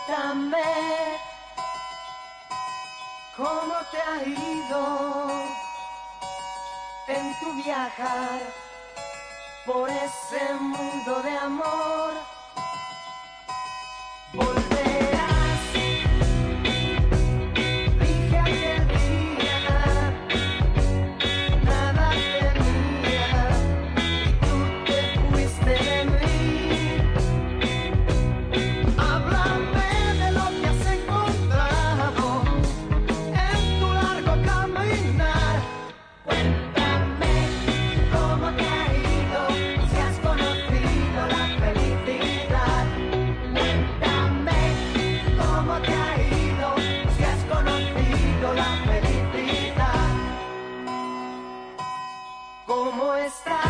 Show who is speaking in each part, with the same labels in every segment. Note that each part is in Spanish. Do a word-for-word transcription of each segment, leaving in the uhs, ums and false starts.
Speaker 1: Cuéntame cómo te ha ido en tu viajar por ese mundo de amor. Volverás, dije aquel día, nada tenía y tú te fuiste de mí. Háblame de lo que has encontrado en tu largo caminar. Cuéntame cómo te ha ido, si has conocido la felicidad. Cuéntame cómo te ha ido, si has conocido la felicidad. ¿Cómo estás?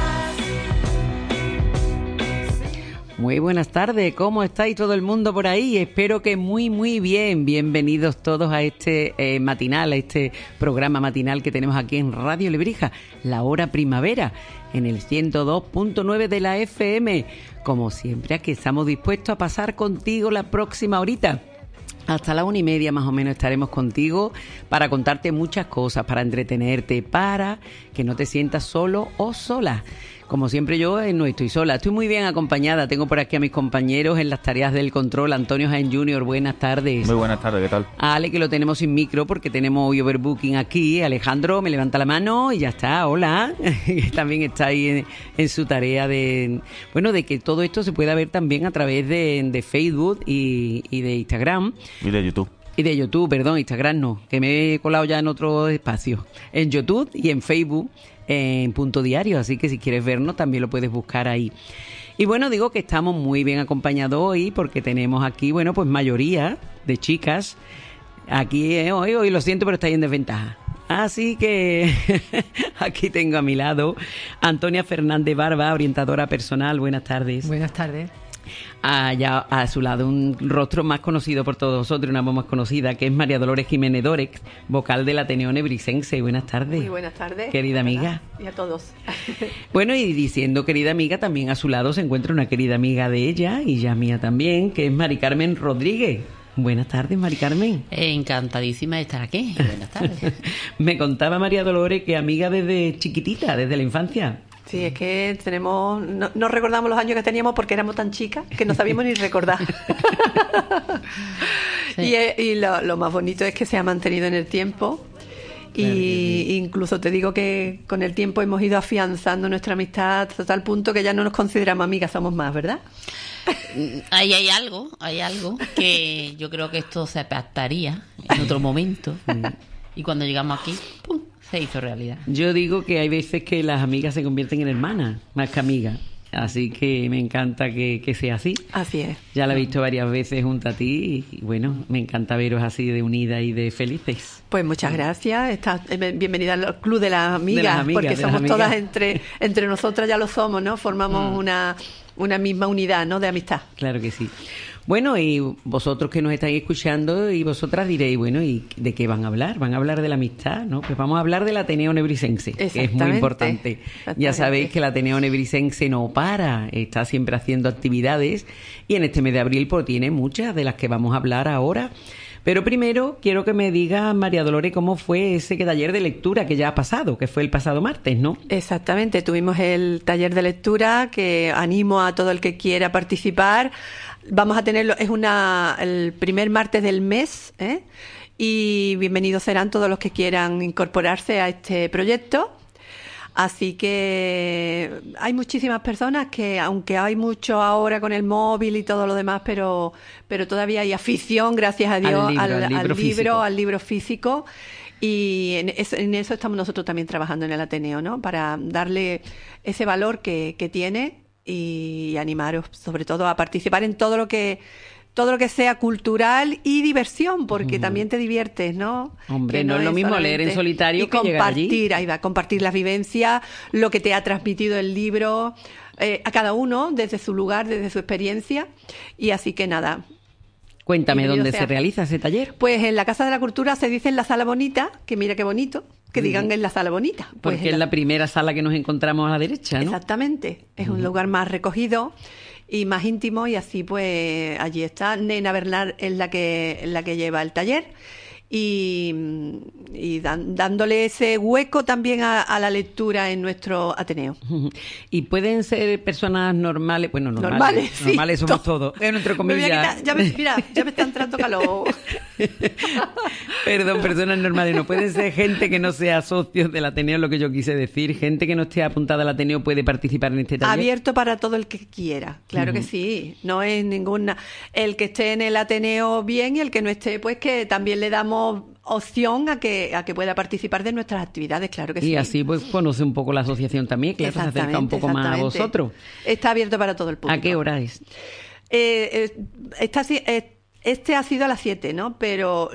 Speaker 2: Muy buenas tardes, ¿cómo estáis todo el mundo por ahí? Espero que muy muy bien. Bienvenidos todos a este eh, matinal, a este programa matinal que tenemos aquí en Radio Lebrija, La Hora Primavera, en el ciento dos punto nueve de la F M. Como siempre, aquí estamos dispuestos a pasar contigo la próxima horita. Hasta la una y media más o menos estaremos contigo para contarte muchas cosas, para entretenerte, para que no te sientas solo o sola. Como siempre yo eh, no estoy sola, estoy muy bien acompañada. Tengo por aquí a mis compañeros en las tareas del control. Antonio Jaén junior, buenas tardes.
Speaker 3: Muy buenas tardes, ¿qué tal?
Speaker 2: A Ale, que lo tenemos sin micro porque tenemos hoy overbooking aquí. Alejandro, me levanta la mano y ya está, hola. También está ahí en, en su tarea de... Bueno, de que todo esto se pueda ver también a través de, de Facebook y, y de Instagram.
Speaker 3: Y de YouTube.
Speaker 2: Y de YouTube, perdón, Instagram no, que me he colado ya en otro espacio. En YouTube y en Facebook, en Punto Diario, así que si quieres vernos también lo puedes buscar ahí. Y bueno, digo que estamos muy bien acompañados hoy porque tenemos aquí, bueno, pues mayoría de chicas. Aquí eh, hoy, hoy lo siento, pero estáis en desventaja. Así que aquí tengo a mi lado Antonia Fernández Barba, orientadora personal. Buenas tardes.
Speaker 4: Buenas tardes.
Speaker 2: Allá a su lado un rostro más conocido por todos nosotros, una voz más conocida, que es María Dolores Jiménez Dorex, vocal del Ateneo Nebrisense. Buenas tardes.
Speaker 5: Muy buenas tardes.
Speaker 2: Querida amiga.
Speaker 5: Y a todos.
Speaker 2: Bueno, y diciendo querida amiga, también a su lado se encuentra una querida amiga de ella, y ya mía también, que es Mari Carmen Rodríguez. Buenas tardes, Mari Carmen.
Speaker 4: Encantadísima de estar aquí. Buenas tardes.
Speaker 2: Me contaba María Dolores que amiga desde chiquitita, desde la infancia.
Speaker 5: Sí, es que tenemos, no, no recordamos los años que teníamos porque éramos tan chicas que no sabíamos ni recordar. Sí. Y, y lo, lo más bonito es que se ha mantenido en el tiempo. Y claro sí. Incluso te digo que con el tiempo hemos ido afianzando nuestra amistad hasta tal punto que ya no nos consideramos amigas, somos más, ¿verdad?
Speaker 4: Ahí hay algo, hay algo que yo creo que esto se pactaría en otro momento. Y cuando llegamos aquí, ¡pum!, se hizo realidad.
Speaker 2: Yo digo que hay veces que las amigas se convierten en hermanas, más que amigas. Así que me encanta que, que sea así.
Speaker 5: Así es.
Speaker 2: Ya la he visto varias veces junto a ti y bueno, me encanta veros así de unidas y de felices.
Speaker 5: Pues muchas gracias. Estás bienvenida al Club de las Amigas,
Speaker 2: de las amigas
Speaker 5: porque
Speaker 2: de
Speaker 5: somos
Speaker 2: amigas.
Speaker 5: Todas entre entre nosotras, ya lo somos, ¿no? Formamos mm. una, una misma unidad, ¿no? De amistad.
Speaker 2: Claro que sí. Bueno, y vosotros que nos estáis escuchando y vosotras diréis, bueno, ¿y de qué van a hablar? Van a hablar de la amistad, ¿no? Pues vamos a hablar del Ateneo Nebrisense, que es muy importante. Ya sabéis que el Ateneo Nebrisense no para, está siempre haciendo actividades y en este mes de abril pues tiene muchas de las que vamos a hablar ahora. Pero primero quiero que me diga, María Dolores, cómo fue ese taller de lectura que ya ha pasado, que fue el pasado martes, ¿no?
Speaker 5: Exactamente, tuvimos el taller de lectura que animo a todo el que quiera participar. Vamos a tenerlo, es una el primer martes del mes, ¿eh? Y bienvenidos serán todos los que quieran incorporarse a este proyecto. Así que hay muchísimas personas que, aunque hay mucho ahora con el móvil y todo lo demás, pero pero todavía hay afición, gracias a Dios,
Speaker 2: al libro,
Speaker 5: al,
Speaker 2: al libro,
Speaker 5: al
Speaker 2: físico.
Speaker 5: libro, al libro físico. Y en eso, en eso estamos nosotros también trabajando en el Ateneo, ¿no? Para darle ese valor que, que tiene y animaros, sobre todo, a participar en todo lo que todo lo que sea cultural y diversión, porque mm. también te diviertes, ¿no?
Speaker 2: Hombre,
Speaker 5: que
Speaker 2: no, no es lo mismo leer en solitario
Speaker 5: y
Speaker 2: que llegar allí.
Speaker 5: compartir, ahí va, compartir las vivencias, lo que te ha transmitido el libro, eh, a cada uno desde su lugar, desde su experiencia, y así que nada.
Speaker 2: Cuéntame dónde
Speaker 5: sea.
Speaker 2: se realiza ese taller.
Speaker 5: Pues en la Casa de la Cultura se dice en la Sala Bonita, que mira qué bonito, que digan mm. en la Sala Bonita.
Speaker 2: Pues porque es la... la primera sala que nos encontramos a la derecha, ¿no?
Speaker 5: Exactamente, es mm. un lugar más recogido. y más íntimo, y así pues allí está. Nena Bernal es la que, la que lleva el taller. Y, y dan, dándole ese hueco también a, a la lectura en nuestro Ateneo.
Speaker 2: Y pueden ser personas normales, bueno, normales,
Speaker 5: normales, sí,
Speaker 2: normales somos
Speaker 5: todo.
Speaker 2: todos, en entre
Speaker 5: Me voy a
Speaker 2: comillas.
Speaker 5: quitar, ya me, mira, ya me está entrando calor.
Speaker 2: Perdón, personas normales, no pueden ser gente que no sea socios del Ateneo, lo que yo quise decir, gente que no esté apuntada al Ateneo puede participar en este taller.
Speaker 5: Abierto para todo el que quiera, claro uh-huh. que sí, no es ninguna, el que esté en el Ateneo bien y el que no esté, pues que también le damos opción a que a que pueda participar de nuestras actividades, claro que
Speaker 2: y
Speaker 5: sí.
Speaker 2: Y así pues conoce un poco la asociación también, que se acerca un poco más a vosotros.
Speaker 5: Está abierto para todo el público.
Speaker 2: ¿A qué hora es?
Speaker 5: Eh, eh, está, eh, este ha sido a las siete, ¿no? Pero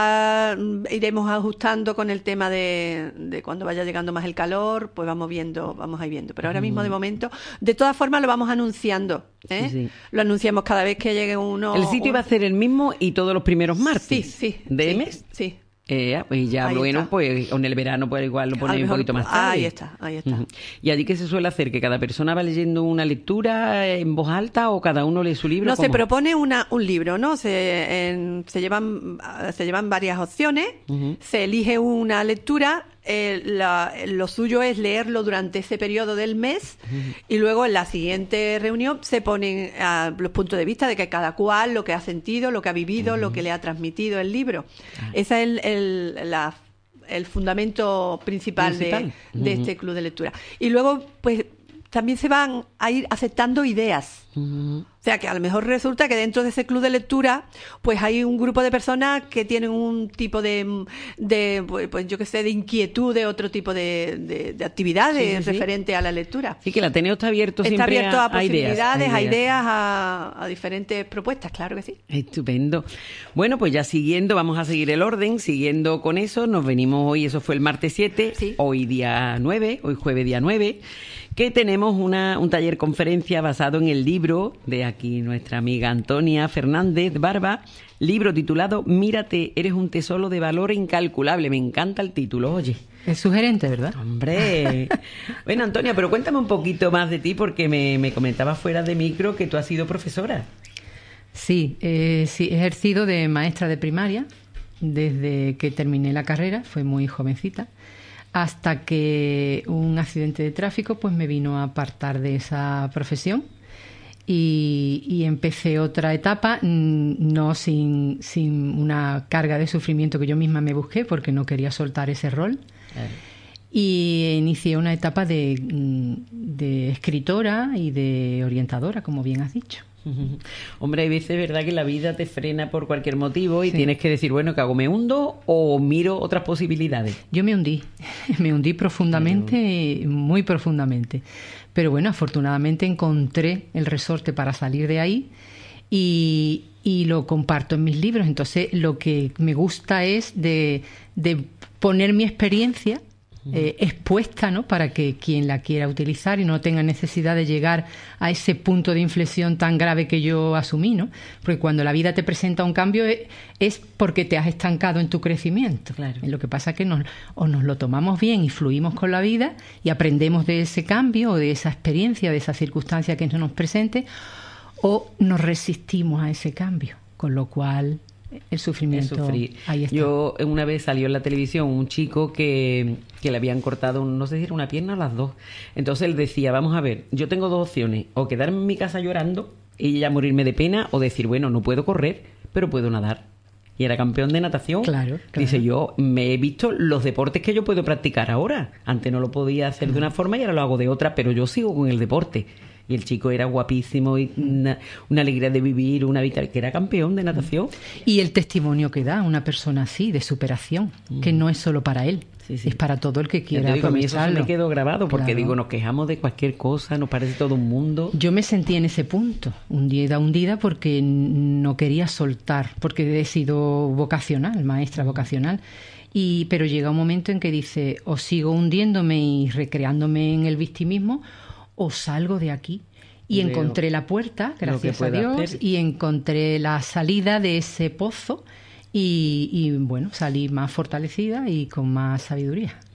Speaker 5: ya iremos ajustando con el tema de, de cuando vaya llegando más el calor, pues vamos viendo, vamos a ir viendo. Pero ahora mismo, de momento, de todas formas lo vamos anunciando, ¿eh? Sí, sí. Lo anunciamos cada vez que llegue uno.
Speaker 2: El sitio un... va a ser el mismo y todos los primeros martes.
Speaker 5: Sí, sí.
Speaker 2: ¿De
Speaker 5: sí,
Speaker 2: mes?
Speaker 5: Sí.
Speaker 2: Eh, pues ya,
Speaker 5: ahí
Speaker 2: bueno,
Speaker 5: está.
Speaker 2: Pues en el verano pues igual lo ponéis un poquito más tarde.
Speaker 5: Ahí está, ahí está.
Speaker 2: Uh-huh. ¿Y allí qué se suele hacer? ¿Que cada persona va leyendo una lectura en voz alta o cada uno lee su libro?
Speaker 5: No,
Speaker 2: ¿cómo?
Speaker 5: Se propone una, un libro, ¿no? Se, en, se, llevan, se llevan varias opciones, uh-huh. se elige una lectura. Eh, la, lo suyo es leerlo durante ese periodo del mes uh-huh. y luego en la siguiente reunión se ponen uh, los puntos de vista de que cada cual lo que ha sentido, lo que ha vivido, uh-huh. lo que le ha transmitido el libro. Uh-huh. Ese es el, el, la, el fundamento principal, principal. de, uh-huh. de este club de lectura. Y luego, pues, también se van a ir aceptando ideas. Uh-huh. O sea, que a lo mejor resulta que dentro de ese club de lectura, pues hay un grupo de personas que tienen un tipo de, de pues yo qué sé, de inquietud de otro tipo de, de, de actividades sí, sí, referente sí. a la lectura.
Speaker 2: Sí, que el Ateneo está abierto
Speaker 5: está
Speaker 2: siempre
Speaker 5: abierto a,
Speaker 2: a,
Speaker 5: posibilidades,
Speaker 2: a ideas,
Speaker 5: a, ideas a, a diferentes propuestas, claro que sí.
Speaker 2: Estupendo. Bueno, pues ya siguiendo, vamos a seguir el orden, siguiendo con eso, nos venimos hoy, eso fue el martes siete, sí. hoy día nueve, hoy jueves día nueve, que tenemos una, un taller conferencia basado en el libro de aquí nuestra amiga Antonia Fernández Barba, libro titulado Mírate, eres un tesoro de valor incalculable. Me encanta el título, oye.
Speaker 3: Es sugerente, ¿verdad?
Speaker 2: Hombre. Bueno, Antonia, pero cuéntame un poquito más de ti, porque me, me comentabas fuera de micro que tú has sido profesora.
Speaker 3: Sí, eh, sí, he ejercido de maestra de primaria desde que terminé la carrera, fue muy jovencita, hasta que un accidente de tráfico pues me vino a apartar de esa profesión. Y, y empecé otra etapa, no sin, sin una carga de sufrimiento que yo misma me busqué porque no quería soltar ese rol. Claro. Y inicié una etapa de, de escritora y de orientadora, como bien has dicho.
Speaker 2: Hombre, hay veces, ¿verdad?, que la vida te frena por cualquier motivo y
Speaker 3: sí.
Speaker 2: tienes que decir, bueno, ¿qué hago? ¿Me hundo o miro otras posibilidades?
Speaker 3: Yo me hundí, me hundí profundamente, Pero... muy profundamente. Pero bueno, afortunadamente encontré el resorte para salir de ahí y, y lo comparto en mis libros. Entonces, lo que me gusta es de, de poner mi experiencia Eh, expuesta, ¿no?, para que quien la quiera utilizar y no tenga necesidad de llegar a ese punto de inflexión tan grave que yo asumí, ¿no? Porque cuando la vida te presenta un cambio es, es porque te has estancado en tu crecimiento.
Speaker 2: Claro.
Speaker 3: Lo que pasa es que nos, o nos lo tomamos bien y fluimos con la vida y aprendemos de ese cambio o de esa experiencia, de esa circunstancia que se nos presente, o nos resistimos a ese cambio, con lo cual el sufrimiento,
Speaker 2: el sufrir.
Speaker 3: Ahí está.
Speaker 2: Yo una vez salió en la televisión un chico que, que le habían cortado, no sé si era una pierna o las dos. Entonces él decía, vamos a ver, yo tengo dos opciones, o quedarme en mi casa llorando y ya morirme de pena, o decir, bueno, no puedo correr, pero puedo nadar. Y era campeón de natación.
Speaker 3: Claro, claro.
Speaker 2: Dice, yo me he visto los deportes que yo puedo practicar ahora. Antes no lo podía hacer de una forma y ahora lo hago de otra, pero yo sigo con el deporte. Y el chico era guapísimo y una, una alegría de vivir, una vitalidad, que era campeón de natación.
Speaker 3: Y el testimonio que da una persona así, de superación, mm. que no es solo para él, sí, sí. es para todo el que quiera
Speaker 2: digo,
Speaker 3: aprovecharlo.
Speaker 2: A mí eso se me quedó grabado, porque
Speaker 3: claro.
Speaker 2: digo, nos quejamos de cualquier cosa, nos parece todo un mundo.
Speaker 3: Yo me sentí en ese punto, hundida, hundida, porque no quería soltar, porque he sido vocacional, maestra vocacional. Y, pero llega un momento en que dice, o sigo hundiéndome y recreándome en el victimismo, o salgo de aquí. Y Veo encontré la puerta, gracias a Dios, hacer. Y encontré la salida de ese pozo y, y, bueno, salí más fortalecida y con más sabiduría.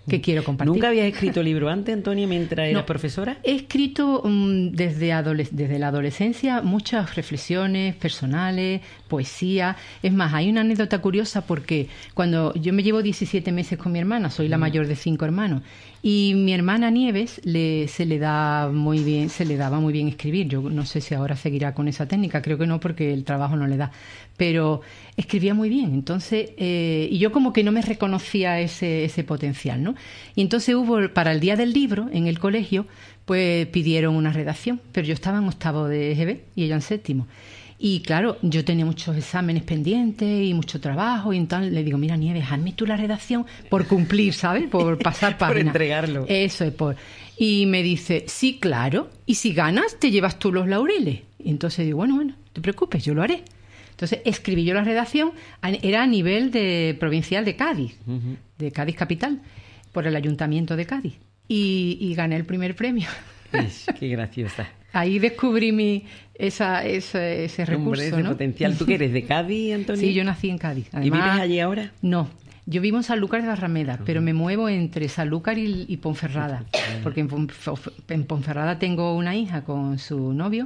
Speaker 3: que quiero compartir.
Speaker 2: ¿Nunca habías escrito libro antes, Antonia, mientras eras
Speaker 3: No,
Speaker 2: profesora?
Speaker 3: He escrito um, desde, adoles- desde la adolescencia muchas reflexiones personales, poesía. Es más, hay una anécdota curiosa porque cuando yo me llevo diecisiete meses con mi hermana, soy la mayor de cinco hermanos, y mi hermana Nieves le, se le da muy bien, se le daba muy bien escribir. Yo no sé si ahora seguirá con esa técnica, creo que no, porque el trabajo no le da, pero escribía muy bien. Entonces, eh, y yo como que no me reconocía ese, ese potencial, ¿no? Y entonces hubo, para el día del libro, en el colegio, pues pidieron una redacción, pero yo estaba en octavo de E G B y ella en séptimo. Y claro, yo tenía muchos exámenes pendientes y mucho trabajo, y entonces le digo, mira, Nieves, hazme tú la redacción por cumplir, ¿sabes? Por pasar página.
Speaker 2: Por entregarlo.
Speaker 3: Eso es por... Y me dice, sí, claro, y si ganas, te llevas tú los laureles. Y entonces digo, bueno, bueno, no te preocupes, yo lo haré. Entonces escribí yo la redacción, era a nivel de provincial de Cádiz, uh-huh. de Cádiz capital, por el Ayuntamiento de Cádiz. Y, y gané el primer premio.
Speaker 2: Es, qué graciosa.
Speaker 3: Ahí descubrí mi, esa, esa, ese recurso,
Speaker 2: Hombre, ese
Speaker 3: ¿no?
Speaker 2: potencial. ¿Tú qué eres, de Cádiz, Antonia?
Speaker 3: Sí, yo nací en Cádiz. Además,
Speaker 2: ¿Y vives allí ahora?
Speaker 3: No, yo vivo en Sanlúcar de Barrameda, uh-huh. pero me muevo entre Sanlúcar y, y Ponferrada, porque en, Ponf- en Ponferrada tengo una hija con su novio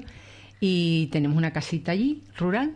Speaker 3: y tenemos una casita allí, rural.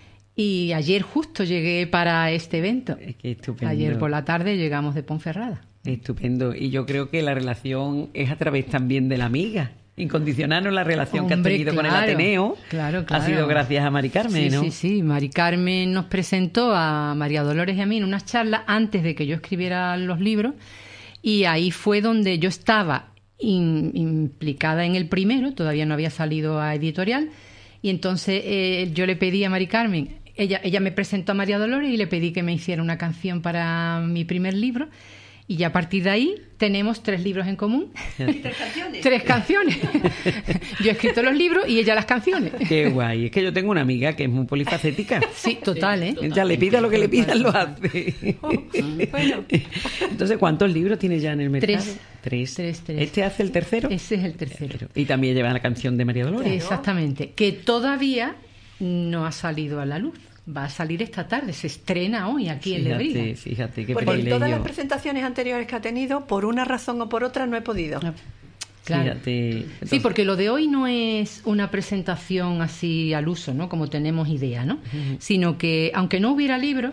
Speaker 3: Y ayer justo llegué para este evento.
Speaker 2: Qué estupendo.
Speaker 3: Ayer por la tarde llegamos de Ponferrada.
Speaker 2: Estupendo. Y yo creo que la relación es a través también de la amiga. Incondicional, ¿no? La relación
Speaker 3: Hombre,
Speaker 2: que has tenido
Speaker 3: claro,
Speaker 2: con el Ateneo
Speaker 3: claro, claro.
Speaker 2: ha sido gracias a Mari Carmen,
Speaker 3: sí,
Speaker 2: ¿no?
Speaker 3: Sí, sí, Mari Carmen nos presentó a María Dolores y a mí en unas charlas antes de que yo escribiera los libros, y ahí fue donde yo estaba in, implicada en el primero, todavía no había salido a editorial, y entonces eh, yo le pedí a Mari Carmen, ella, ella me presentó a María Dolores y le pedí que me hiciera una canción para mi primer libro. Y ya a partir de ahí tenemos tres libros en común.
Speaker 5: ¿Tres canciones?
Speaker 3: Tres canciones. Yo he escrito los libros y ella las canciones.
Speaker 2: Qué guay. Es que yo tengo una amiga que es muy polifacética.
Speaker 3: Sí, total, ¿eh?
Speaker 2: Ya le pida lo que le pidan, lo hace.
Speaker 5: Oh, bueno.
Speaker 2: Entonces, ¿cuántos libros tiene ya en el mercado?
Speaker 3: Tres.
Speaker 2: Tres.
Speaker 3: Tres, tres.
Speaker 2: ¿Este hace el tercero?
Speaker 3: Ese es el tercero.
Speaker 2: Y también lleva la canción de María Dolores.
Speaker 3: Exactamente. Que todavía no ha salido a la luz. Va a salir esta tarde, se estrena hoy aquí en
Speaker 2: Fíjate,
Speaker 3: Lebrija.
Speaker 2: fíjate, qué
Speaker 5: Porque en
Speaker 2: privilegio.
Speaker 5: todas las presentaciones anteriores que ha tenido, por una razón o por otra, no he podido.
Speaker 3: Claro.
Speaker 2: Fíjate.
Speaker 3: Sí,
Speaker 2: Entonces,
Speaker 3: porque lo de hoy no es una presentación así al uso, ¿no? Como tenemos idea, ¿no? Uh-huh. Sino que, aunque no hubiera libro,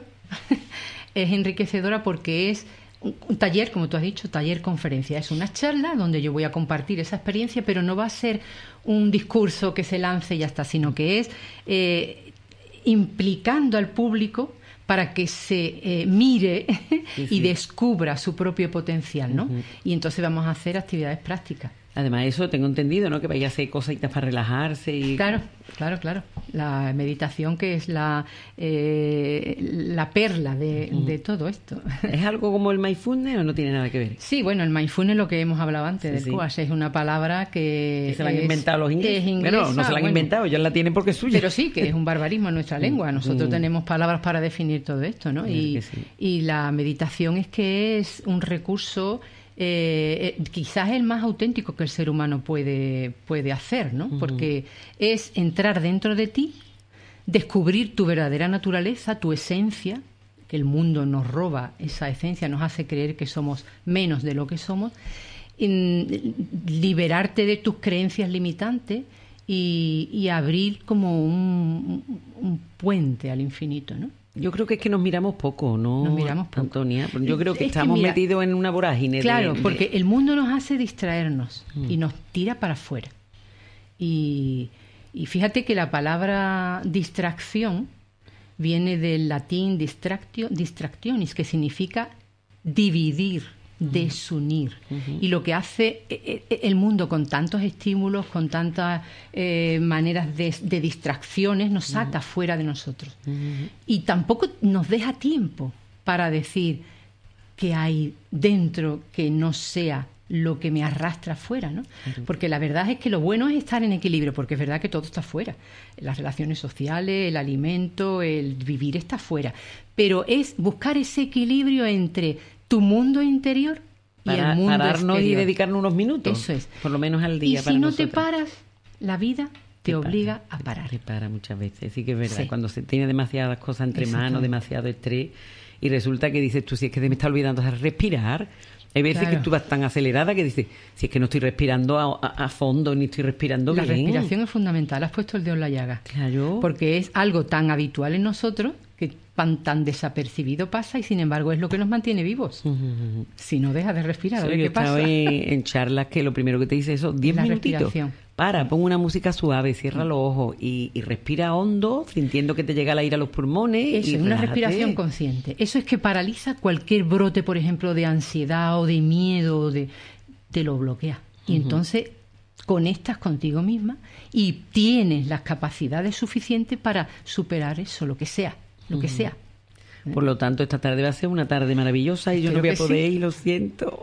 Speaker 3: es enriquecedora porque es un, un taller, como tú has dicho, taller-conferencia. Es una charla donde yo voy a compartir esa experiencia, pero no va a ser un discurso que se lance y ya está, sino que es eh, implicando al público para que se eh, mire sí, sí. y descubra su propio potencial, ¿no? Uh-huh. Y entonces vamos a hacer actividades prácticas.
Speaker 2: Además, eso tengo entendido, ¿no? Que vaya a hacer cositas para relajarse. Y...
Speaker 3: Claro, claro, claro. La meditación, que es la eh, la perla de, uh-huh. de todo esto.
Speaker 2: ¿Es algo como el mindfulness o no tiene nada que ver?
Speaker 3: Sí, bueno, el mindfulness, lo que hemos hablado antes
Speaker 2: sí,
Speaker 3: del
Speaker 2: sí.
Speaker 3: Q A S, es una palabra que...
Speaker 2: que se la han
Speaker 3: es,
Speaker 2: inventado los ingleses.
Speaker 3: inglesa,
Speaker 2: bueno, no se la han
Speaker 3: bueno,
Speaker 2: inventado, ellos la tienen porque es suya.
Speaker 3: Pero sí, que es un barbarismo en nuestra lengua. Nosotros
Speaker 2: uh-huh.
Speaker 3: tenemos palabras para definir todo esto, ¿no? Y,
Speaker 2: sí.
Speaker 3: y la meditación es que es un recurso... Eh, eh, quizás el más auténtico que el ser humano puede, puede hacer, ¿no? Uh-huh. Porque es entrar dentro de ti, descubrir tu verdadera naturaleza, tu esencia, que el mundo nos roba esa esencia, nos hace creer que somos menos de lo que somos, en, liberarte de tus creencias limitantes y, y abrir como un, un puente al infinito, ¿no?
Speaker 2: Yo creo que es que nos miramos poco, ¿no?
Speaker 3: Nos miramos poco.
Speaker 2: Antonia, yo creo que
Speaker 3: es
Speaker 2: estamos
Speaker 3: que mira,
Speaker 2: metidos en una vorágine.
Speaker 3: Claro,
Speaker 2: de, de...
Speaker 3: porque el mundo nos hace distraernos mm. y nos tira para afuera. Y, y fíjate que la palabra distracción viene del latín distractio, distractionis, que significa dividir, desunir. Uh-huh. Y lo que hace el mundo con tantos estímulos, con tantas eh, maneras de, de distracciones, nos saca uh-huh. fuera de nosotros. Uh-huh. Y tampoco nos deja tiempo para decir qué hay dentro que no sea lo que me arrastra afuera, ¿no? Uh-huh. Porque la verdad es que lo bueno es estar en equilibrio, porque es verdad que todo está afuera. Las relaciones sociales, el alimento, el vivir está afuera. Pero es buscar ese equilibrio entre tu mundo interior y
Speaker 2: para,
Speaker 3: el mundo
Speaker 2: pararnos
Speaker 3: exterior.
Speaker 2: Y dedicarnos unos minutos.
Speaker 3: Eso es.
Speaker 2: Por lo menos al día.
Speaker 3: Y
Speaker 2: para
Speaker 3: si no
Speaker 2: nosotros.
Speaker 3: te paras, la vida te, te obliga
Speaker 2: para,
Speaker 3: a parar.
Speaker 2: Te para muchas veces. Sí que es verdad.
Speaker 3: Sí.
Speaker 2: Cuando se tiene demasiadas cosas entre manos, demasiado estrés, y resulta que dices tú, si es que te me está olvidando de respirar, Hay veces
Speaker 3: Claro.
Speaker 2: que tú vas tan acelerada que dices, si es que no estoy respirando a, a- a fondo, ni estoy respirando
Speaker 3: La
Speaker 2: bien.
Speaker 3: respiración es fundamental. Has puesto el dedo en la llaga.
Speaker 2: Claro.
Speaker 3: Porque es algo tan habitual en nosotros que tan, tan desapercibido pasa y sin embargo es lo que nos mantiene vivos.
Speaker 2: Ujú.
Speaker 3: Si no dejas de respirar, a
Speaker 2: Sí,
Speaker 3: ver
Speaker 2: yo
Speaker 3: qué
Speaker 2: he estado
Speaker 3: pasa.
Speaker 2: en, en charlas que lo primero que te dice eso, diez
Speaker 3: La
Speaker 2: minutitos.
Speaker 3: respiración.
Speaker 2: Para, pon una música suave, cierra los ojos y, y respira hondo, sintiendo que te llega el aire a los pulmones.
Speaker 3: Eso
Speaker 2: y
Speaker 3: es una
Speaker 2: relájate.
Speaker 3: respiración consciente. Eso es que paraliza cualquier brote, por ejemplo, de ansiedad o de miedo, o de, te lo bloquea. Y entonces conectas contigo misma y tienes las capacidades suficientes para superar eso, lo que sea, lo que sea.
Speaker 2: Por lo tanto, esta tarde va a ser una tarde maravillosa y yo no
Speaker 3: Espero
Speaker 2: voy a
Speaker 3: que
Speaker 2: poder
Speaker 3: sí.
Speaker 2: ir, lo siento.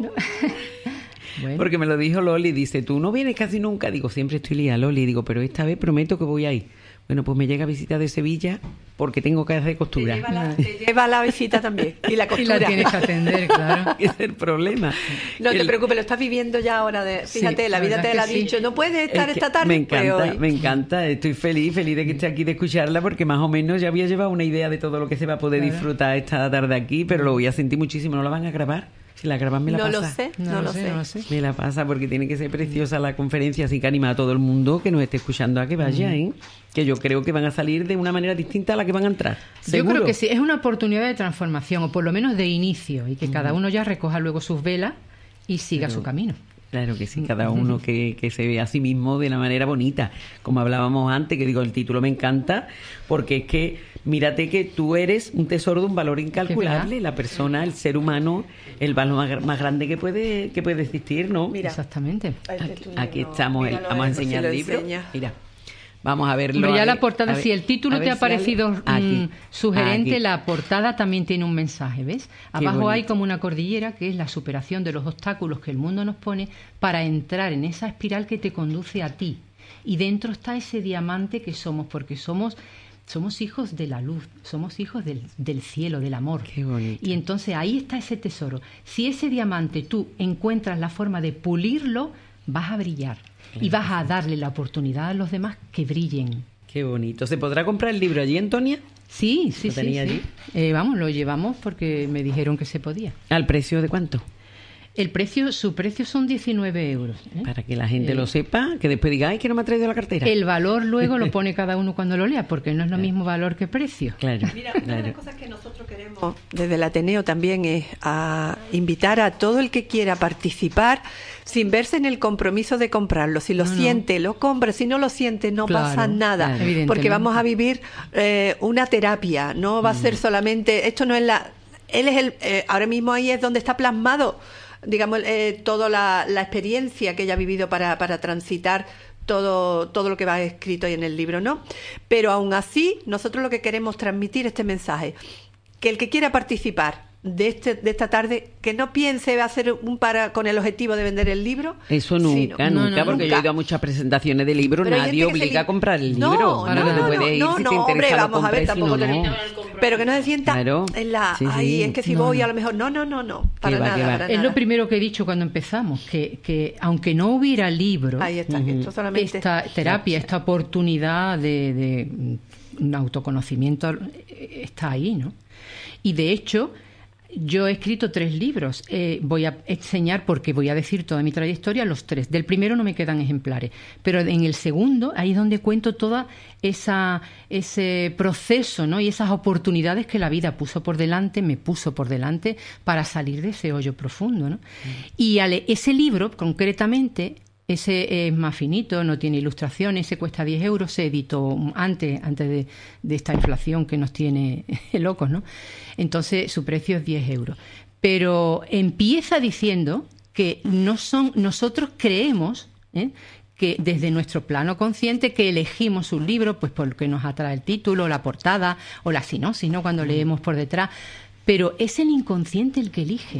Speaker 3: Bueno,
Speaker 2: Porque me lo dijo Loli, dice, tú no vienes casi nunca. Digo, siempre estoy liada, Loli. Digo, pero esta vez prometo que voy a ir. Bueno, pues me llega visita de Sevilla porque tengo que hacer
Speaker 5: Te
Speaker 2: costura.
Speaker 5: lleva, la, te lleva la visita también. Y la
Speaker 3: y
Speaker 5: costura.
Speaker 3: la tienes que atender, claro.
Speaker 2: Ese es el problema.
Speaker 5: No te
Speaker 2: El-
Speaker 5: preocupes, lo estás viviendo ya ahora. De, fíjate,
Speaker 3: Sí,
Speaker 5: la
Speaker 3: la
Speaker 5: vida
Speaker 3: verdad
Speaker 5: te la ha
Speaker 3: que sí.
Speaker 5: dicho. No puedes estar
Speaker 2: Es que
Speaker 5: esta tarde,
Speaker 2: me encanta,
Speaker 5: pues hoy.
Speaker 2: me encanta. Estoy feliz, feliz de que esté aquí de escucharla porque más o menos ya había llevado una idea de todo lo que se va a poder
Speaker 3: Claro.
Speaker 2: disfrutar esta tarde aquí, pero lo voy a sentir muchísimo. ¿No la van a grabar? Si la graban me la
Speaker 5: No
Speaker 2: pasa.
Speaker 5: lo sé, no, lo sé.
Speaker 3: no lo sé.
Speaker 2: Me la pasa porque tiene que ser preciosa la conferencia, así que anima a todo el mundo que nos esté escuchando a que vaya, ¿eh? Que yo creo que van a salir de una manera distinta a la que van a entrar.
Speaker 3: Yo
Speaker 2: ¿Seguro?
Speaker 3: creo que sí, es una oportunidad de transformación, o por lo menos de inicio, y que cada uno ya recoja luego sus velas y siga su camino.
Speaker 2: Claro que sí, cada uno que, que se ve a sí mismo de la manera bonita. Como hablábamos antes, que digo, el título me encanta, porque es que, mírate que tú eres un tesoro de un valor incalculable, la persona, el ser humano, el valor más, gr- más grande que puede, que puede existir, ¿no?
Speaker 5: Mira.
Speaker 3: Exactamente.
Speaker 5: Este
Speaker 2: Aquí,
Speaker 5: es tu
Speaker 2: aquí
Speaker 5: libro.
Speaker 2: estamos, el-
Speaker 5: Míralo,
Speaker 2: vamos a
Speaker 5: ver, por si
Speaker 2: enseñar
Speaker 5: lo
Speaker 2: el libro.
Speaker 5: enseña.
Speaker 2: Mira, vamos a verlo.
Speaker 3: Hombre, ya
Speaker 2: a
Speaker 3: la
Speaker 2: ver-
Speaker 3: portada,
Speaker 2: a ver-
Speaker 3: si el título
Speaker 2: a
Speaker 3: te
Speaker 2: ver
Speaker 3: ha
Speaker 2: si sale.
Speaker 3: parecido mm,
Speaker 2: Aquí.
Speaker 3: sugerente,
Speaker 2: Aquí.
Speaker 3: la portada también tiene un mensaje, ¿ves? Abajo
Speaker 2: bonito.
Speaker 3: hay como una cordillera que es la superación de los obstáculos que el mundo nos pone para entrar en esa espiral que te conduce a ti. Y dentro está ese diamante que somos, porque somos somos hijos de la luz, somos hijos del, del cielo, del amor.
Speaker 2: Qué bonito.
Speaker 3: Y entonces ahí está ese tesoro. Si ese diamante tú encuentras la forma de pulirlo, vas a brillar. Y vas a darle la oportunidad a los demás que brillen.
Speaker 2: Qué bonito. ¿Se podrá comprar el libro allí, Antonia?
Speaker 3: Sí, sí,
Speaker 2: ¿Lo
Speaker 3: sí.
Speaker 2: tenía
Speaker 3: sí.
Speaker 2: allí?
Speaker 3: Eh, vamos, lo llevamos porque me dijeron que se podía.
Speaker 2: ¿Al precio de cuánto?
Speaker 3: El precio, su precio son diecinueve euros. ¿eh?
Speaker 2: Para que la gente
Speaker 3: Eh,
Speaker 2: lo sepa, que después diga, ay, que no me ha traído la cartera.
Speaker 3: El valor luego lo pone cada uno cuando lo lea, porque no es lo mismo valor que precio.
Speaker 2: Claro,
Speaker 5: Mira, una de
Speaker 2: claro.
Speaker 5: las cosas que nosotros queremos desde el Ateneo también es a invitar a todo el que quiera participar sin verse en el compromiso de comprarlo. Si lo
Speaker 3: No, no.
Speaker 5: siente, lo compra. Si no lo siente, no
Speaker 3: Claro,
Speaker 5: pasa nada.
Speaker 3: claro. Evidentemente.
Speaker 5: Porque vamos a vivir eh, una terapia. No va a ser solamente... Esto no es la... Él es el... eh, ahora mismo ahí es donde está plasmado, digamos, eh, toda la, la experiencia que ella ha vivido para, para transitar todo, todo lo que va escrito ahí en el libro, ¿no? Pero aún así, nosotros lo que queremos transmitir este mensaje, que el que quiera participar de este de esta tarde, que no piense va a ser un para con el objetivo de vender el libro.
Speaker 2: Eso nunca,
Speaker 5: sino-
Speaker 3: No,
Speaker 2: nunca,
Speaker 3: no,
Speaker 2: porque
Speaker 5: nunca.
Speaker 2: yo he ido a muchas presentaciones de libros,
Speaker 5: Pero hay
Speaker 2: nadie
Speaker 5: gente que se
Speaker 2: obliga
Speaker 5: li-
Speaker 2: a comprar el
Speaker 5: No,
Speaker 2: libro.
Speaker 3: Para
Speaker 5: no,
Speaker 3: nada.
Speaker 2: Tú
Speaker 5: no,
Speaker 2: puedes ir,
Speaker 5: no,
Speaker 2: si
Speaker 5: no,
Speaker 2: te interesa,
Speaker 5: hombre,
Speaker 2: lo
Speaker 5: vamos a ver,
Speaker 2: compras, si
Speaker 5: tampoco
Speaker 2: no,
Speaker 5: te-
Speaker 2: no.
Speaker 5: Pero que no se sienta
Speaker 2: Claro.
Speaker 5: en la...
Speaker 2: Sí, sí.
Speaker 5: Ay, es que si
Speaker 3: No,
Speaker 5: voy
Speaker 3: no.
Speaker 5: a lo mejor... No, no, no, no, para
Speaker 2: va,
Speaker 5: nada,
Speaker 2: que va.
Speaker 5: para
Speaker 3: Es
Speaker 5: nada.
Speaker 3: lo primero que he dicho cuando empezamos, que, que aunque no hubiera libro,
Speaker 5: Ahí está, que esto solamente...
Speaker 3: esta terapia, esta oportunidad de, de un autoconocimiento eh, está ahí, ¿no? Y de hecho, yo he escrito tres libros. Eh, voy a enseñar, porque voy a decir toda mi trayectoria, los tres. Del primero no me quedan ejemplares, pero en el segundo, ahí es donde cuento toda esa ese proceso, ¿no? Y esas oportunidades que la vida puso por delante, me puso por delante para salir de ese hoyo profundo, ¿no? Y ale- ese libro, concretamente, ese es más finito, no tiene ilustraciones, se cuesta diez euros, se editó antes, antes de, de esta inflación que nos tiene locos, ¿no? Entonces su precio es diez euros. Pero empieza diciendo que no son, nosotros creemos, ¿eh?, que desde nuestro plano consciente que elegimos un libro pues porque nos atrae el título, la portada o la sinopsis, ¿no?, cuando leemos por detrás. Pero es el inconsciente el que elige.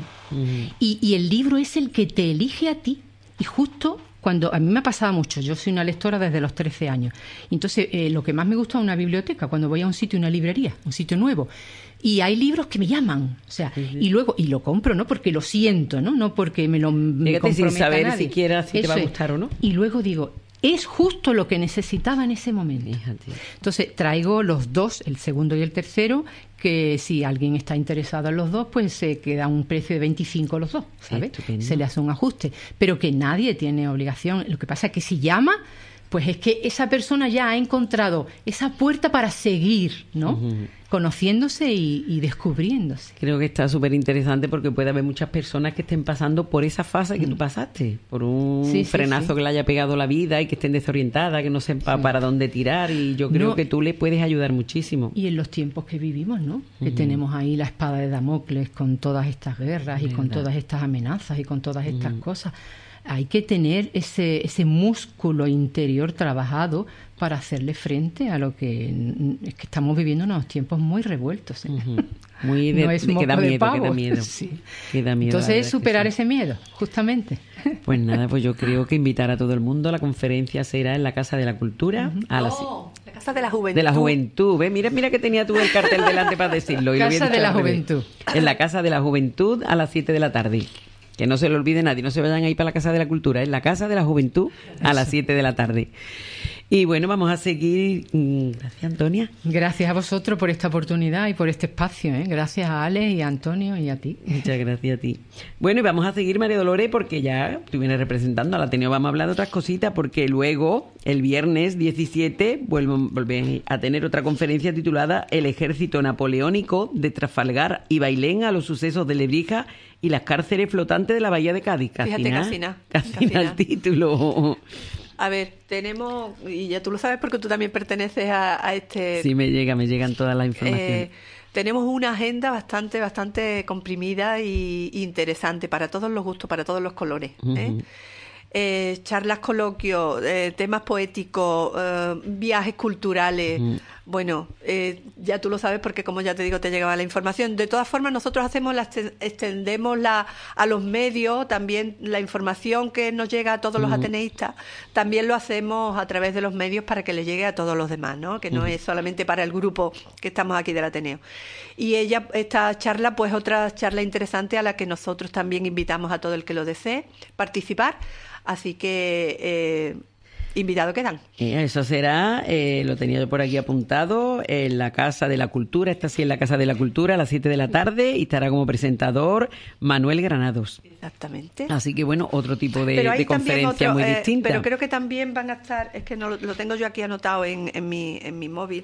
Speaker 3: Y, y el libro es el que te elige a ti. Y justo cuando a mí me ha pasado mucho, yo soy una lectora desde los trece años, y entonces eh, lo que más me gusta es una biblioteca, cuando voy a un sitio, una librería, un sitio nuevo, y hay libros que me llaman, o sea, y luego y lo compro, no porque lo siento, no, no porque me lo me
Speaker 2: Fíjate, sin
Speaker 3: comprometa
Speaker 2: saber
Speaker 3: nadie.
Speaker 2: siquiera si te va a
Speaker 3: Eso es.
Speaker 2: gustar o no.
Speaker 3: Y luego digo, es justo lo que necesitaba en ese momento.
Speaker 2: Fíjate.
Speaker 3: Entonces traigo los dos, el segundo y el tercero, que si alguien está interesado en los dos, pues se queda un precio de veinticinco los dos, ¿sabes?
Speaker 2: Estupendo.
Speaker 3: Se le hace un ajuste, pero que nadie tiene obligación. Lo que pasa es que si llama, pues es que esa persona ya ha encontrado esa puerta para seguir, ¿no?
Speaker 2: Ujú.
Speaker 3: Conociéndose y, y descubriéndose.
Speaker 2: Creo que está súper interesante porque puede haber muchas personas que estén pasando por esa fase que tú pasaste, por un
Speaker 3: Sí, sí,
Speaker 2: frenazo
Speaker 3: sí.
Speaker 2: que le haya pegado la vida y que estén desorientadas, que no sepa
Speaker 3: Sí.
Speaker 2: para dónde tirar, y yo creo
Speaker 3: No.
Speaker 2: que tú le puedes ayudar muchísimo.
Speaker 3: Y en los tiempos que vivimos, ¿no? Que
Speaker 2: Ujú.
Speaker 3: tenemos ahí la espada de Damocles con todas estas guerras y con
Speaker 2: Verdad.
Speaker 3: todas estas amenazas y con todas estas cosas. Hay que tener ese, ese músculo interior trabajado para hacerle frente a lo que es que estamos viviendo unos tiempos muy revueltos. ¿eh?
Speaker 2: Ujú. Muy de,
Speaker 3: No es
Speaker 2: de- que da
Speaker 3: moco de
Speaker 2: miedo, que da
Speaker 3: pavo.
Speaker 2: miedo.
Speaker 3: Sí.
Speaker 2: Que da miedo, la
Speaker 3: Entonces
Speaker 2: verdad
Speaker 3: es
Speaker 2: que
Speaker 3: superar
Speaker 2: sí.
Speaker 3: ese miedo, justamente.
Speaker 2: Pues nada, pues yo creo que invitar a todo el mundo. La conferencia será en la Casa de la Cultura a las
Speaker 5: Oh, la Casa de la Juventud.
Speaker 2: de la Juventud. ¿Ves? Mira, mira que tenía tú el cartel delante para decirlo. Y lo había
Speaker 3: Casa
Speaker 2: dicho
Speaker 3: de la
Speaker 2: al revés.
Speaker 3: Juventud.
Speaker 2: En la Casa de la Juventud a las siete de la tarde. Que no se lo olvide nadie, no se vayan ahí para la Casa de la Cultura, es la Casa de la Juventud a las siete de la tarde. Y bueno, vamos a seguir. mm, Gracias, Antonia.
Speaker 3: Gracias a vosotros por esta oportunidad y por este espacio. ¿eh? Gracias a Ale y a Antonio y a ti.
Speaker 2: Muchas gracias a ti. Bueno, y vamos a seguir, María Dolores, porque ya tú vienes representando al Ateneo. Vamos a hablar de otras cositas, porque luego, el viernes diecisiete, vuelvo, volvemos a tener otra conferencia titulada El ejército napoleónico de Trafalgar y Bailén a los sucesos de Lebrija y las cárceles flotantes de la Bahía de Cádiz.
Speaker 5: Fíjate,
Speaker 2: Casina,
Speaker 5: Casina,
Speaker 2: Casina
Speaker 5: Casina.
Speaker 2: el título.
Speaker 5: A ver, tenemos, y ya tú lo sabes porque tú también perteneces a, a este...
Speaker 2: Sí, me llega, me llegan todas las informaciones.
Speaker 5: Eh, tenemos una agenda bastante, bastante comprimida y, y interesante para todos los gustos, para todos los colores. ¿eh?
Speaker 2: Ujú.
Speaker 5: Eh, charlas, coloquios, eh, temas poéticos, eh, viajes culturales.
Speaker 2: Mm.
Speaker 5: Bueno, eh, ya tú lo sabes porque, como ya te digo, te llegaba la información. De todas formas, nosotros hacemos la, extendemos la, a los medios también la información que nos llega a todos los ateneístas. También lo hacemos a través de los medios para que le llegue a todos los demás, ¿no? Que no es solamente para el grupo que estamos aquí del Ateneo. Y ella, esta charla, pues otra charla interesante a la que nosotros también invitamos a todo el que lo desee participar. Así que eh, invitados quedan.
Speaker 2: Eh, Eso será, eh, lo tenía yo por aquí apuntado, en la Casa de la Cultura. Esta sí en la Casa de la Cultura a las siete de la tarde y estará como presentador Manuel Granados.
Speaker 5: Exactamente.
Speaker 2: Así que bueno, otro tipo de,
Speaker 5: Pero hay
Speaker 2: de
Speaker 5: también
Speaker 2: conferencia
Speaker 5: otro,
Speaker 2: muy
Speaker 5: eh,
Speaker 2: distinta.
Speaker 5: Pero creo que también van a estar, es que no lo, lo tengo yo aquí anotado en, en, mi, en mi móvil.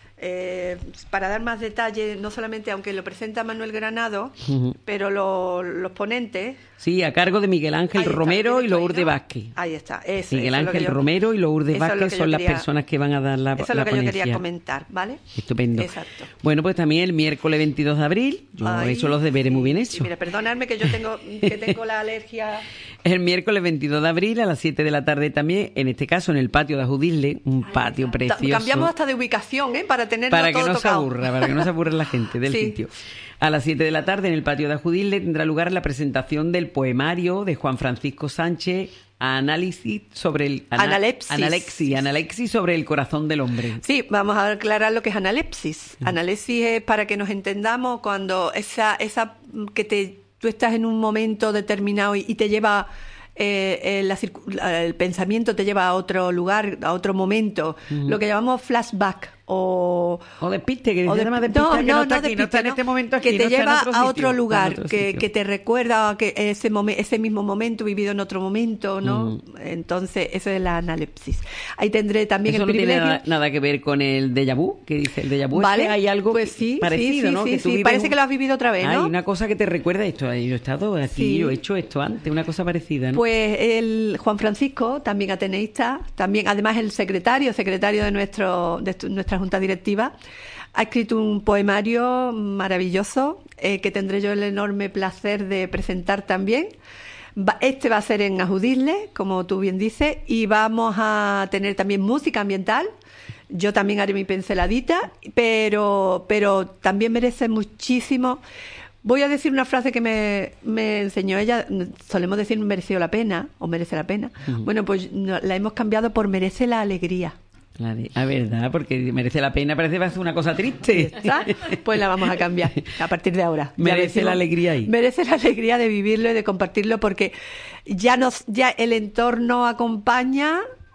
Speaker 5: Eh, para dar más detalle, no solamente aunque lo presenta Manuel Granado,
Speaker 2: Ujú.
Speaker 5: pero lo- los ponentes.
Speaker 2: Sí, a cargo de Miguel Ángel
Speaker 5: Ahí está,
Speaker 2: Romero
Speaker 5: lo
Speaker 2: y
Speaker 5: tienes tú ahí,
Speaker 2: Lourdes
Speaker 5: ¿no?
Speaker 2: Vázquez.
Speaker 5: Ahí está. Eso,
Speaker 2: Miguel
Speaker 5: eso es lo que
Speaker 2: Ángel
Speaker 5: yo-
Speaker 2: Romero y Lourdes
Speaker 5: eso es lo
Speaker 2: Vázquez
Speaker 5: que yo
Speaker 2: son las
Speaker 5: quería-
Speaker 2: personas que van a dar la,
Speaker 5: Eso es
Speaker 2: la
Speaker 5: lo que yo
Speaker 2: ponencia.
Speaker 5: quería comentar, ¿vale?
Speaker 2: Estupendo.
Speaker 5: Exacto.
Speaker 2: Bueno, pues también el miércoles veintidós de abril, yo he
Speaker 5: Ay,
Speaker 2: hecho los deberes muy bien
Speaker 5: sí,
Speaker 2: hechos.
Speaker 5: mira, perdonadme que yo tengo, que tengo la alergia.
Speaker 2: El miércoles veintidós de abril a las siete de la tarde también, en este caso en el patio de Ajudisle, un patio
Speaker 5: Ta-
Speaker 2: precioso.
Speaker 5: Cambiamos hasta de ubicación, ¿eh? Para tenerlo
Speaker 2: Para que
Speaker 5: todo
Speaker 2: no se
Speaker 5: tocado.
Speaker 2: aburra, para que no se aburra la gente del
Speaker 5: Sí.
Speaker 2: sitio. A las siete de la tarde en el patio de Ajudisle tendrá lugar la presentación del poemario de Juan Francisco Sánchez, Análisis sobre el... ana-
Speaker 5: Analepsis.
Speaker 2: Analexis, Analexis sobre el corazón del hombre.
Speaker 5: Sí, vamos a aclarar lo que es analepsis. Analepsis es, para que nos entendamos, cuando esa, esa que te, tú estás en un momento determinado y, y te lleva, eh, eh, la circu- la- el pensamiento te lleva a otro lugar, a otro momento, lo que llamamos flashback o...
Speaker 2: O despiste, que
Speaker 5: o
Speaker 2: dice
Speaker 5: de-
Speaker 2: nada más despiste, que no, está aquí, no está en
Speaker 5: despiste,
Speaker 2: este momento aquí,
Speaker 5: que te
Speaker 2: no está en
Speaker 5: lleva
Speaker 2: otro
Speaker 5: a
Speaker 2: sitio,
Speaker 5: otro
Speaker 2: está en
Speaker 5: lugar,
Speaker 2: otro
Speaker 5: que,
Speaker 2: sitio.
Speaker 5: que te recuerda a que ese momen- ese mismo momento vivido en otro momento, ¿no? Entonces, eso es la analepsis. Ahí tendré también
Speaker 2: Eso
Speaker 5: el
Speaker 2: no tiene
Speaker 5: privilegio.
Speaker 2: nada, nada que ver con el déjà vu, que dice el déjà vu. es
Speaker 5: Vale,
Speaker 2: que hay algo
Speaker 5: pues sí,
Speaker 2: parecido,
Speaker 5: sí,
Speaker 2: ¿no?
Speaker 5: sí,
Speaker 2: que
Speaker 5: sí,
Speaker 2: tú
Speaker 5: sí.
Speaker 2: vives
Speaker 5: Parece
Speaker 2: un-
Speaker 5: que lo has vivido otra vez, ¿no?
Speaker 2: Hay una cosa que te recuerda esto. Ay, yo he estado aquí,
Speaker 5: Sí.
Speaker 2: yo he hecho esto antes, una cosa parecida, ¿no?
Speaker 5: Pues el Juan Francisco, también ateneísta, también además el secretario, secretario de nuestro de tu- nuestra junta directiva, ha escrito un poemario maravilloso eh, que tendré yo el enorme placer de presentar también. Va- Este va a ser en Ajudisle, como tú bien dices, y vamos a tener también música ambiental. Yo también haré mi pinceladita, pero, pero también merece muchísimo. Voy a decir una frase que me, me enseñó ella, solemos decir mereció la pena, o merece la pena. Bueno, pues no, la hemos cambiado por merece la alegría.
Speaker 2: La de- ah, verdad, porque merece la pena, parece que va a ser una cosa triste.
Speaker 5: ¿Está? Pues la vamos a cambiar a partir de ahora. Ya
Speaker 2: Merece
Speaker 5: decimos,
Speaker 2: la alegría ahí.
Speaker 5: Merece la alegría de vivirlo y de compartirlo porque ya nos, ya el entorno acompaña,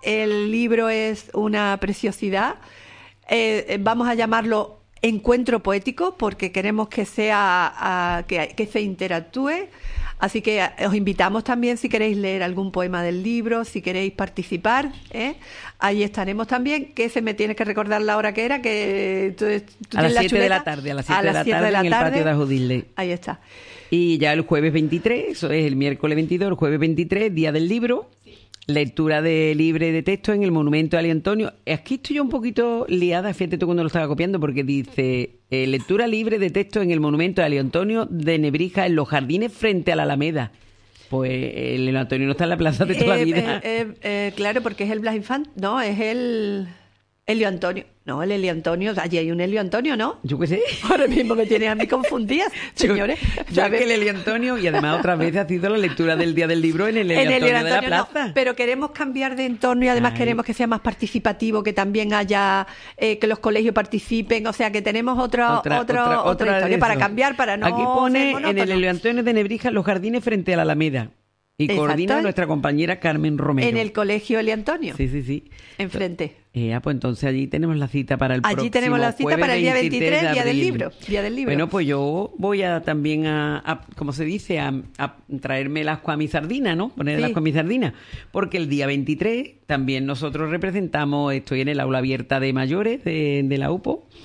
Speaker 5: el libro es una preciosidad. Eh, vamos a llamarlo Encuentro Poético porque queremos que sea a, que, que se interactúe. Así que os invitamos también si queréis leer algún poema del libro, si queréis participar, ¿eh? Ahí estaremos también, que se me tiene que recordar la hora que era, que tú, tú
Speaker 2: a las
Speaker 5: siete
Speaker 2: de la tarde, a las siete de la tarde
Speaker 5: de la
Speaker 2: en el
Speaker 5: tarde.
Speaker 2: patio de Ajudilde.
Speaker 5: Ahí está.
Speaker 2: Y ya el jueves veintitrés, eso es el miércoles veintidós, el jueves veintitrés, Día del Libro, lectura de libre de texto en el Monumento de Ali Antonio. Aquí estoy yo un poquito liada, fíjate tú cuando lo estaba copiando, porque dice eh, lectura libre de texto en el Monumento de Ali Antonio de Nebrija en los jardines frente a la Alameda. Pues el Ali Antonio no está en la plaza de toda la
Speaker 5: Eh,
Speaker 2: vida.
Speaker 5: eh, eh, eh, claro, porque es el Blas Infant, no, es el Elio Antonio. No, el Elio Antonio, allí hay un Elio Antonio, ¿no?
Speaker 2: Yo qué sé.
Speaker 5: Ahora mismo me tienes a mí confundida, señores.
Speaker 2: Yo, yo es que el Elio Antonio, y además otras veces ha sido la lectura del Día del Libro en el Elio
Speaker 5: En el
Speaker 2: Antonio,
Speaker 5: Elio
Speaker 2: de la
Speaker 5: Antonio no,
Speaker 2: plaza.
Speaker 5: pero queremos cambiar de entorno y además
Speaker 2: Ay.
Speaker 5: queremos que sea más participativo, que también haya, eh, que los colegios participen, o sea, que tenemos otro,
Speaker 2: Otra,
Speaker 5: otro,
Speaker 2: otra,
Speaker 5: otra,
Speaker 2: otra de
Speaker 5: historia para
Speaker 2: eso.
Speaker 5: cambiar, para no
Speaker 2: Aquí pone
Speaker 5: ser
Speaker 2: en el
Speaker 5: monótono.
Speaker 2: Elio Antonio de Nebrija los jardines frente a la Alameda. Y
Speaker 5: Exacto.
Speaker 2: coordina nuestra compañera Carmen Romero.
Speaker 5: En el colegio Elio Antonio,
Speaker 2: Sí, sí, sí.
Speaker 5: enfrente.
Speaker 2: Eh, ah, pues entonces allí tenemos la cita para el
Speaker 5: Allí
Speaker 2: próximo
Speaker 5: tenemos la cita
Speaker 2: jueves
Speaker 5: para el día
Speaker 2: veintitrés
Speaker 5: veintitrés,
Speaker 2: de
Speaker 5: día del
Speaker 2: abril.
Speaker 5: libro, día del libro.
Speaker 2: Bueno, pues yo voy a también a, a como se dice, a, a traerme el asco a mi sardina, ¿no? Poner el
Speaker 5: Sí.
Speaker 2: asco a mi sardina. Porque el día veintitrés también nosotros representamos, estoy en el aula abierta de mayores de, de la U P O,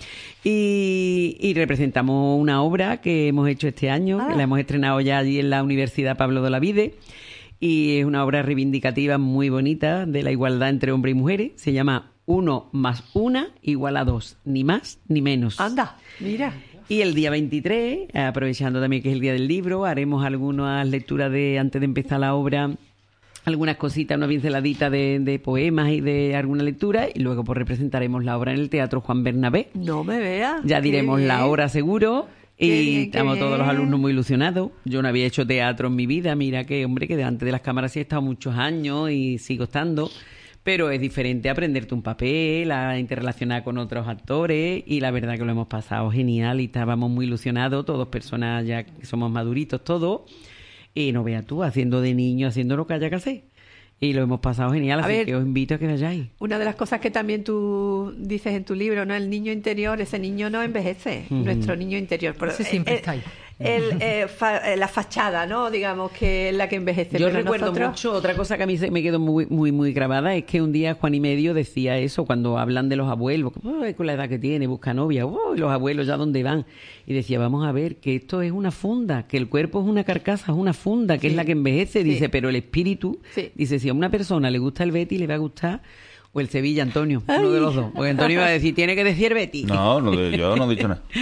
Speaker 2: y, y representamos una obra que hemos hecho este año,
Speaker 5: Ah.
Speaker 2: que la hemos estrenado ya allí en la Universidad Pablo de Olavide. Y es una obra reivindicativa muy bonita de la igualdad entre hombres y mujeres. Se llama Uno más una igual a dos. Ni más ni menos.
Speaker 5: Anda, mira.
Speaker 2: Y el día veintitrés, aprovechando también que es el Día del Libro, haremos algunas lecturas de antes de empezar la obra, algunas cositas, una pinceladita de, de poemas y de alguna lectura. Y luego pues representaremos la obra en el Teatro Juan Bernabé.
Speaker 5: No me veas.
Speaker 2: Ya
Speaker 5: Qué
Speaker 2: diremos la
Speaker 5: bien.
Speaker 2: hora seguro.
Speaker 5: Qué
Speaker 2: Y
Speaker 5: bien, qué
Speaker 2: estamos todos los
Speaker 5: bien.
Speaker 2: alumnos muy ilusionados. Yo no había hecho teatro en mi vida. Mira que, hombre, que delante de las cámaras sí he estado muchos años y sigo estando. Pero es diferente aprenderte un papel, a interrelacionar con otros actores. Y la verdad que lo hemos pasado genial y estábamos muy ilusionados. Todos personas ya que somos maduritos todos. Y no veas tú, haciendo de niño, haciendo lo que haya que hacer. Y lo hemos pasado genial,
Speaker 5: A
Speaker 2: así
Speaker 5: ver.
Speaker 2: que os invito a que vayáis.
Speaker 5: Una de las cosas que también tú dices en tu libro, ¿no? El niño interior, ese niño no envejece,
Speaker 2: Ujú.
Speaker 5: nuestro niño interior. Pero,
Speaker 3: Ese siempre
Speaker 5: eh,
Speaker 3: está ahí.
Speaker 5: el, eh, fa- eh, la fachada, ¿no? Digamos que es la que envejece.
Speaker 2: Yo
Speaker 5: pero
Speaker 2: recuerdo
Speaker 5: nosotros-
Speaker 2: mucho, otra cosa que a mí se me quedó muy, muy, muy grabada es que un día Juan y Medio decía eso cuando hablan de los abuelos, que, "Uy, con la edad que tiene, busca novia, uy, los abuelos ya dónde van". Y decía, vamos a ver, que esto es una funda, que el cuerpo es una carcasa, es una funda, que
Speaker 5: Sí.
Speaker 2: es la que envejece,
Speaker 5: Sí.
Speaker 2: dice, pero el espíritu,
Speaker 5: Sí.
Speaker 2: dice, si a una persona le gusta el Betis, le va a gustar o el Sevilla, Antonio, uno de los dos. Porque Antonio iba a decir, tiene que decir Betis.
Speaker 6: No, no, yo no he dicho nada.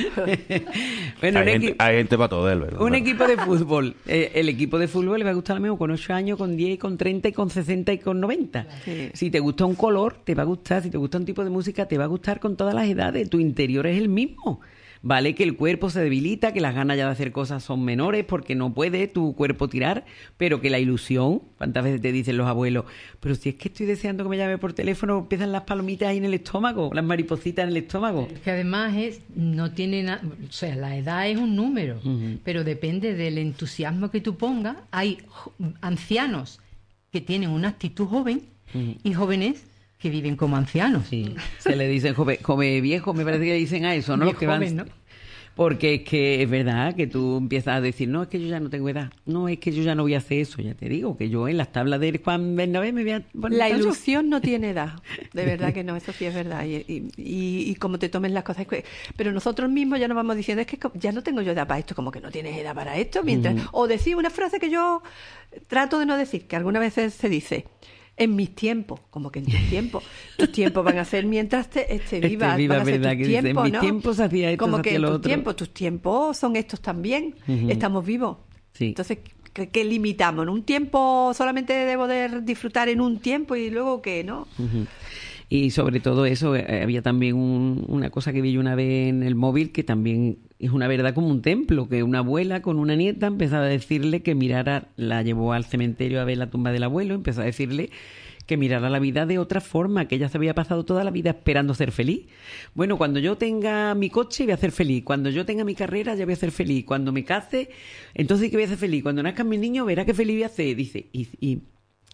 Speaker 2: Bueno,
Speaker 6: hay,
Speaker 2: un,
Speaker 6: gente,
Speaker 2: equi-
Speaker 6: hay gente para todo, él, ¿verdad?
Speaker 2: un equipo de fútbol. Eh, el equipo de fútbol le va a gustar a lo mismo con ocho años, con diez, con treinta, y con sesenta y con noventa.
Speaker 5: Sí.
Speaker 2: Si te gusta un color, te va a gustar. Si te gusta un tipo de música, te va a gustar con todas las edades. Tu interior es el mismo. Vale que el cuerpo se debilita, que las ganas ya de hacer cosas son menores porque no puede tu cuerpo tirar, pero que la ilusión, ¿cuántas veces te dicen los abuelos? Pero si es que estoy deseando que me llame por teléfono, empiezan las palomitas ahí en el estómago, las maripositas en el estómago.
Speaker 3: Que además es, no tiene nada, o sea, la edad es un número,
Speaker 2: Ujú.
Speaker 3: pero depende del entusiasmo que tú pongas. Hay jo- ancianos que tienen una actitud joven
Speaker 2: Ujú.
Speaker 3: y jóvenes que viven como ancianos.
Speaker 2: Sí, se le dicen joven, joven viejo, me parece que le dicen a eso, ¿no? Los
Speaker 3: Viejo
Speaker 2: que van,
Speaker 3: joven, ¿no?
Speaker 2: Porque es que es verdad que tú empiezas a decir, no, es que yo ya no tengo edad, no, es que yo ya no voy a hacer eso, ya te digo, que yo en las tablas de Juan Bernabé me voy a poner
Speaker 5: La
Speaker 2: falso.
Speaker 5: ilusión no tiene edad, de verdad que no, eso sí es verdad. Y, y, y, y como te tomes las cosas. Pero nosotros mismos ya nos vamos diciendo, es que co- ya no tengo yo edad para esto, como que no tienes edad para esto. mientras
Speaker 2: Ujú.
Speaker 5: O decir una frase que yo trato de no decir, que algunas veces se dice, en mis tiempos, como que en tus tiempos. Tus tiempos van a ser mientras te, esté
Speaker 2: Esté
Speaker 5: viva,
Speaker 2: viva,
Speaker 5: van a ser
Speaker 2: verdad,
Speaker 5: tus
Speaker 2: que dice, en
Speaker 5: tiempos,
Speaker 2: mis
Speaker 5: ¿no?
Speaker 2: tiempos se hacía esto,
Speaker 5: Como
Speaker 2: se
Speaker 5: que
Speaker 2: hacía
Speaker 5: en
Speaker 2: lo
Speaker 5: tus
Speaker 2: otro.
Speaker 5: tiempos, tus tiempos son estos también,
Speaker 2: Ujú.
Speaker 5: estamos vivos.
Speaker 2: Sí.
Speaker 5: Entonces, ¿qué, qué limitamos? ¿En un tiempo solamente de poder disfrutar en un tiempo y luego qué, no?
Speaker 2: Ujú. Y sobre todo eso, eh, había también un- una cosa que vi yo una vez en el móvil que también es una verdad como un templo, que una abuela con una nieta empezaba a decirle que mirara, la llevó al cementerio a ver la tumba del abuelo, empezó a decirle que mirara la vida de otra forma, que ella se había pasado toda la vida esperando ser feliz. Bueno, cuando yo tenga mi coche voy a ser feliz, cuando yo tenga mi carrera ya voy a ser feliz, cuando me case, entonces que voy a ser feliz, cuando nazcan mis niños verá qué feliz voy a ser, dice, y... y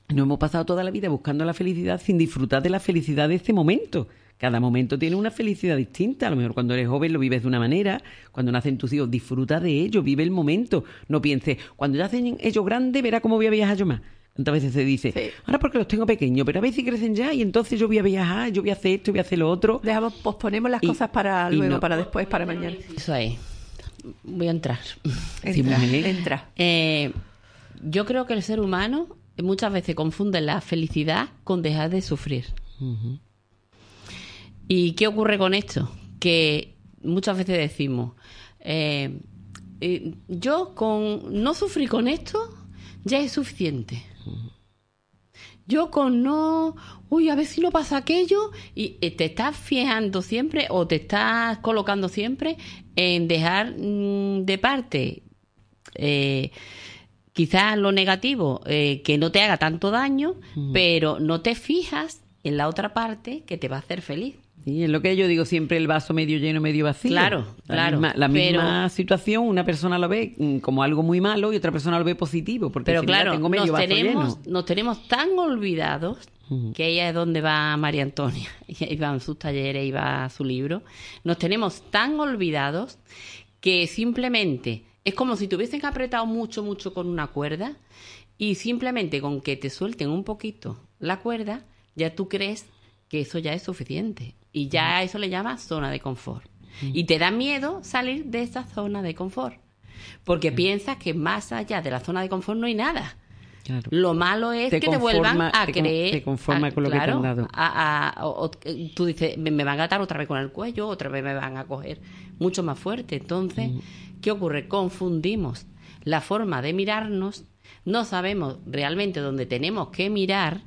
Speaker 2: Nos hemos pasado toda la vida buscando la felicidad sin disfrutar de la felicidad de este momento. Cada momento tiene una felicidad distinta. A lo mejor cuando eres joven lo vives de una manera, cuando nacen tus hijos disfruta de ello, vive el momento. No pienses, cuando ya hacen ellos grandes verá cómo voy a viajar yo más. ¿Cuántas veces se dice? Sí. Ahora porque los tengo pequeños, pero a ver si crecen ya y entonces yo voy a viajar, yo voy a hacer esto, voy a hacer lo otro.
Speaker 5: Dejamos, posponemos las y, cosas para luego, no, para después, para mañana.
Speaker 4: Eso es. Voy a entrar.
Speaker 5: Entra. Sí, entra.
Speaker 4: Eh, yo creo que el ser humano muchas veces confunde la felicidad con dejar de sufrir. Uh-huh. ¿Y qué ocurre con esto? Que muchas veces decimos, eh, eh, yo con no sufrir con esto ya es suficiente. Uh-huh. Yo con no, uy, a ver si no pasa aquello, y eh, te estás fijando siempre o te estás colocando siempre en dejar mmm, de parte eh, quizás lo negativo, eh, que no te haga tanto daño, uh-huh. pero no te fijas en la otra parte que te va a hacer feliz.
Speaker 2: Sí, es lo que yo digo siempre, el vaso medio lleno, medio vacío.
Speaker 4: Claro,
Speaker 2: la
Speaker 4: claro.
Speaker 2: Misma, la
Speaker 4: pero,
Speaker 2: misma situación, una persona lo ve como algo muy malo y otra persona lo ve positivo. Porque
Speaker 4: pero
Speaker 2: si
Speaker 4: claro,
Speaker 2: tengo medio
Speaker 4: nos,
Speaker 2: vaso
Speaker 4: tenemos,
Speaker 2: lleno.
Speaker 4: nos tenemos tan olvidados, uh-huh. que ella es donde va María Antonia, y va en sus talleres y va a su libro. Nos tenemos tan olvidados que simplemente es como si te hubiesen apretado mucho, mucho con una cuerda y simplemente con que te suelten un poquito la cuerda, ya tú crees que eso ya es suficiente. Y ya a eso le llamas zona de confort. Mm. Y te da miedo salir de esa zona de confort. Porque mm. piensas que más allá de la zona de confort no hay nada. Claro. Lo malo es te que conforma, te vuelvan a
Speaker 2: te
Speaker 4: creer...
Speaker 2: Te conforma
Speaker 4: a,
Speaker 2: con lo
Speaker 4: claro,
Speaker 2: que te han dado.
Speaker 4: A, a, o, tú dices, me, me van a atar otra vez con el cuello, otra vez me van a coger mucho más fuerte. Entonces, mm. ¿qué ocurre? Confundimos la forma de mirarnos, no sabemos realmente dónde tenemos que mirar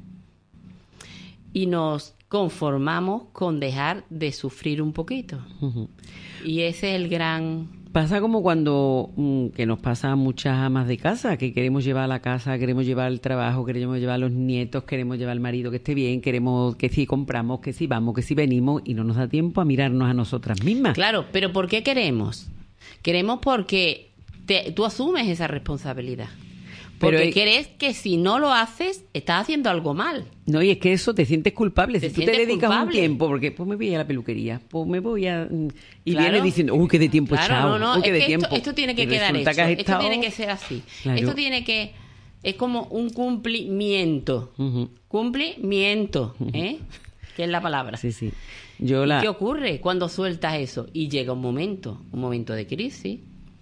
Speaker 4: y nos conformamos con dejar de sufrir un poquito. Uh-huh. Y ese es el gran...
Speaker 2: Pasa como cuando, mm, que nos pasa a muchas amas de casa, que queremos llevar a la casa, queremos llevar al trabajo, queremos llevar a los nietos, queremos llevar al marido que esté bien, queremos que si compramos, que si vamos, que si venimos, y no nos da tiempo a mirarnos a nosotras mismas.
Speaker 4: Claro, pero ¿por qué queremos? Queremos porque te, tú asumes esa responsabilidad. Porque pero, crees que si no lo haces, estás haciendo algo mal.
Speaker 2: No, y es que eso te sientes culpable.
Speaker 4: Te
Speaker 2: si tú te dedicas culpable. un tiempo, porque pues me voy a la peluquería, pues me voy a... Y claro. vienes diciendo, uy, qué de tiempo
Speaker 4: claro,
Speaker 2: echado,
Speaker 4: no, no,
Speaker 2: uy, qué
Speaker 4: es
Speaker 2: de
Speaker 4: que
Speaker 2: tiempo.
Speaker 4: Esto, esto tiene que
Speaker 2: y
Speaker 4: quedar hecho,
Speaker 2: que
Speaker 4: esto
Speaker 2: estado...
Speaker 4: tiene que ser así.
Speaker 2: Claro.
Speaker 4: Esto tiene que... Es como un cumplimiento. Uh-huh. Cumplimiento, ¿eh? Que es la palabra.
Speaker 2: Sí, sí. Yo la...
Speaker 4: ¿Qué ocurre cuando sueltas eso? Y llega un momento, un momento de crisis,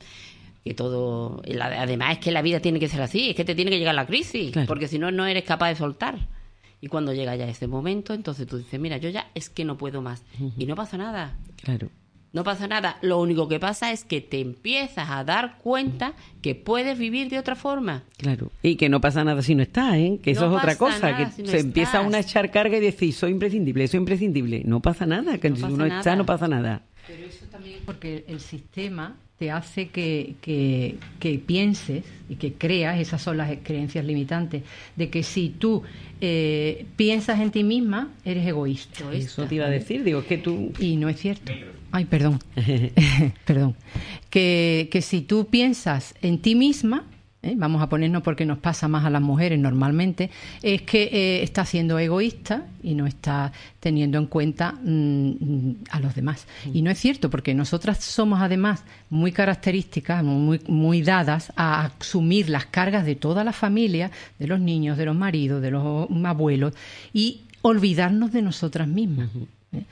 Speaker 4: que todo, además es que la vida tiene que ser así, es que te tiene que llegar la crisis, claro. porque si no, no eres capaz de soltar. Y cuando llega ya ese momento, entonces tú dices, mira, yo ya es que no puedo más. Uh-huh. Y no pasa nada.
Speaker 2: Claro.
Speaker 4: No pasa nada. Lo único que pasa es que te empiezas a dar cuenta que puedes vivir de otra forma.
Speaker 2: Claro. Y que no pasa nada si no estás, ¿eh? Que eso no es otra cosa. Que
Speaker 4: si no
Speaker 2: se
Speaker 4: estás.
Speaker 2: empieza uno a echar carga y decir, soy imprescindible, soy imprescindible. No pasa nada. Que no si uno nada. está, no pasa nada.
Speaker 3: Pero eso también es porque el sistema te hace que, que, que pienses y que creas, esas son las creencias limitantes, de que si tú eh, piensas en ti misma, eres egoísta.
Speaker 2: Eso te iba a decir, digo, que tú...
Speaker 3: Y no es cierto. Ay, perdón. perdón. Que, que si tú piensas en ti misma, ¿eh? vamos a ponernos porque nos pasa más a las mujeres normalmente, es que eh, está siendo egoísta y no está teniendo en cuenta mmm, a los demás. Y no es cierto, porque nosotras somos además muy características, muy, muy dadas a asumir las cargas de toda la familia, de los niños, de los maridos, de los abuelos, y olvidarnos de nosotras mismas. Uh-huh.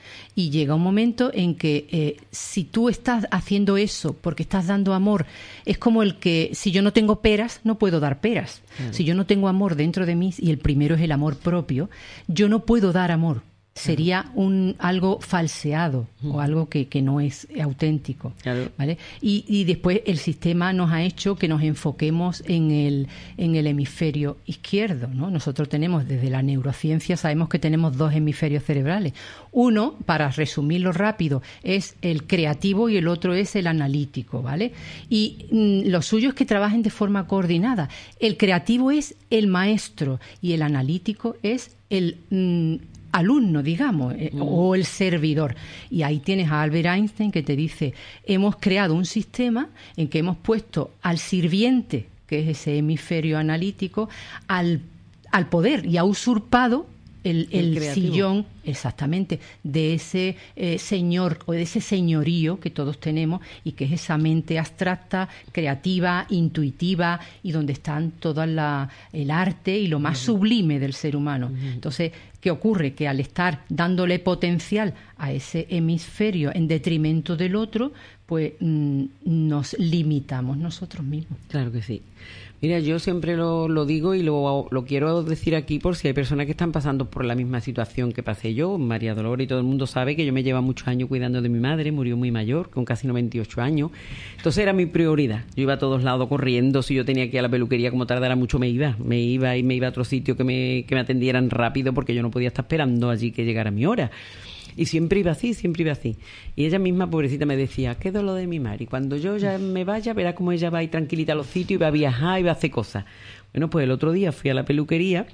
Speaker 3: Y llega un momento en que eh, si tú estás haciendo eso porque estás dando amor, es como el que si yo no tengo peras, no puedo dar peras. Claro. Si yo no tengo amor dentro de mí, y el primero es el amor propio, yo no puedo dar amor. Sería un algo falseado uh-huh. o algo que, que no es auténtico. Claro. ¿Vale? Y, y después el sistema nos ha hecho que nos enfoquemos en el, en el hemisferio izquierdo, ¿no? Nosotros tenemos, desde la neurociencia, sabemos que tenemos dos hemisferios cerebrales. Uno, para resumirlo rápido, es el creativo y el otro es el analítico, ¿vale? Y mm, lo suyo es que trabajen de forma coordinada. El creativo es el maestro y el analítico es el... Mm, alumno, digamos, eh, mm. o el servidor. Y ahí tienes a Albert Einstein que te dice, hemos creado un sistema en que hemos puesto al sirviente, que es ese hemisferio analítico, al al poder y ha usurpado el, el,
Speaker 2: El
Speaker 3: sillón, exactamente, de ese eh, señor o de ese señorío que todos tenemos y que es esa mente abstracta, creativa, intuitiva y donde están todas la, el arte y lo más uh-huh. sublime del ser humano. Uh-huh. Entonces, ¿qué ocurre? Que al estar dándole potencial a ese hemisferio en detrimento del otro, pues mm, nos limitamos nosotros mismos.
Speaker 2: Claro que sí. Mira, yo siempre lo, lo digo y lo, lo quiero decir aquí por si hay personas que están pasando por la misma situación que pasé yo. María Dolores y todo el mundo sabe que yo me llevo muchos años cuidando de mi madre, murió muy mayor, con casi noventa y ocho años. Entonces era mi prioridad. Yo iba a todos lados corriendo, si yo tenía que ir a la peluquería, como tardara mucho me iba. Me iba y me iba a otro sitio que me, que me atendieran rápido porque yo no podía estar esperando allí que llegara mi hora. Y siempre iba así, siempre iba así. Y ella misma, pobrecita, me decía, qué dolor de mi madre. Y cuando yo ya me vaya, verá cómo ella va a ir tranquilita a los sitios y va a viajar y va a hacer cosas. Bueno, pues el otro día fui a la peluquería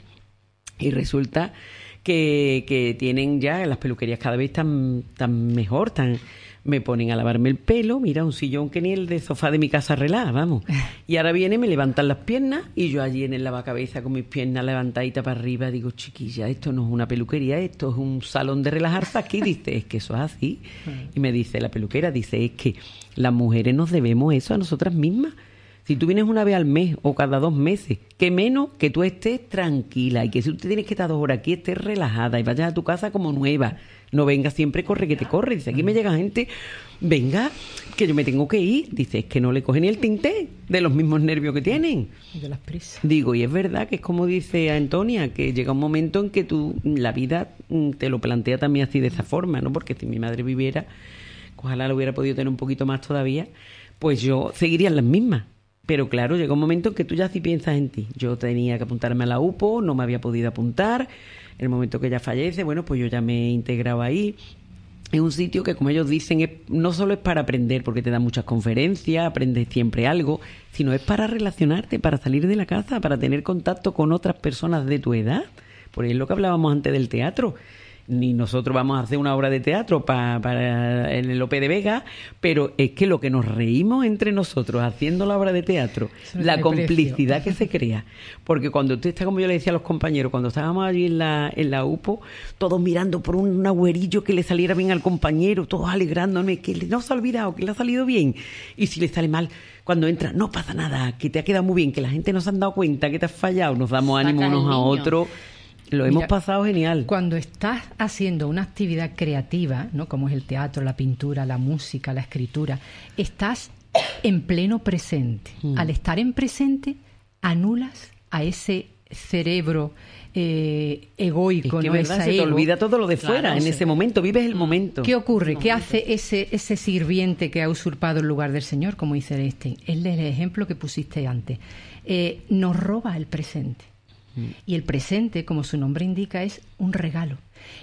Speaker 2: y resulta que, que tienen ya, las peluquerías cada vez tan, tan mejor, tan... Me ponen a lavarme el pelo, mira, un sillón que ni el de sofá de mi casa relaja, vamos. Y ahora viene, me levantan las piernas y yo allí en el lavacabezas con mis piernas levantaditas para arriba, digo, chiquilla, esto no es una peluquería, esto es un salón de relajarse aquí. Dice, es que eso es así. Y me dice la peluquera, dice, es que las mujeres nos debemos eso a nosotras mismas. Si tú vienes una vez al mes o cada dos meses, que menos que tú estés tranquila y que si tú tienes que estar dos horas aquí, estés relajada y vayas a tu casa como nueva. No venga siempre, corre que te corre. Dice, aquí me llega gente, venga, que yo me tengo que ir. Dice, es que no le coge ni el tinte de los mismos nervios que tienen.
Speaker 3: De las prisas.
Speaker 2: Digo, y es verdad que es como dice Antonia, que llega un momento en que tú, la vida te lo plantea también así de esa forma, ¿no? Porque si mi madre viviera, ojalá lo hubiera podido tener un poquito más todavía, pues yo seguiría en las mismas. Pero claro, llega un momento en que tú ya sí piensas en ti. Yo tenía que apuntarme a la U P O, no me había podido apuntar. En el momento que ella fallece, bueno, pues yo ya me he integrado ahí. Es un sitio que, como ellos dicen, es, no solo es para aprender, porque te dan muchas conferencias, aprendes siempre algo, sino es para relacionarte, para salir de la casa, para tener contacto con otras personas de tu edad. Por ahí es lo que hablábamos antes del teatro. Ni nosotros vamos a hacer una obra de teatro para, para en el Lope de Vega, pero es que lo que nos reímos entre nosotros haciendo la obra de teatro,
Speaker 3: no
Speaker 2: la complicidad
Speaker 3: precio.
Speaker 2: que se crea, porque cuando tú estás, como yo le decía a los compañeros, cuando estábamos allí en la, en la U P O, todos mirando por un agüerillo que le saliera bien al compañero, todos alegrándome, que no se ha olvidado, que le ha salido bien, y si le sale mal, cuando entra, no pasa nada, que te ha quedado muy bien, que la gente no se han dado cuenta que te has fallado, nos damos
Speaker 4: Saca
Speaker 2: ánimo unos
Speaker 4: el
Speaker 2: a
Speaker 4: niño.
Speaker 2: otros. Lo
Speaker 3: Mira,
Speaker 2: hemos pasado genial.
Speaker 3: Cuando estás haciendo una actividad creativa, ¿no? Como es el teatro, la pintura, la música, la escritura, estás en pleno presente. Mm. Al estar en presente, anulas a ese cerebro eh, egoico,
Speaker 2: es que
Speaker 3: ¿no?
Speaker 2: verdad,
Speaker 3: Esa
Speaker 2: se te
Speaker 3: ego.
Speaker 2: olvida todo lo de
Speaker 3: Claro,
Speaker 2: fuera, en
Speaker 3: sí.
Speaker 2: ese momento, vives el momento.
Speaker 3: ¿Qué ocurre? ¿Qué hace ese, ese sirviente que ha usurpado el lugar del Señor, como dice Einstein? Es el ejemplo que pusiste antes. Eh, nos roba el presente. Y el presente, como su nombre indica, es un regalo.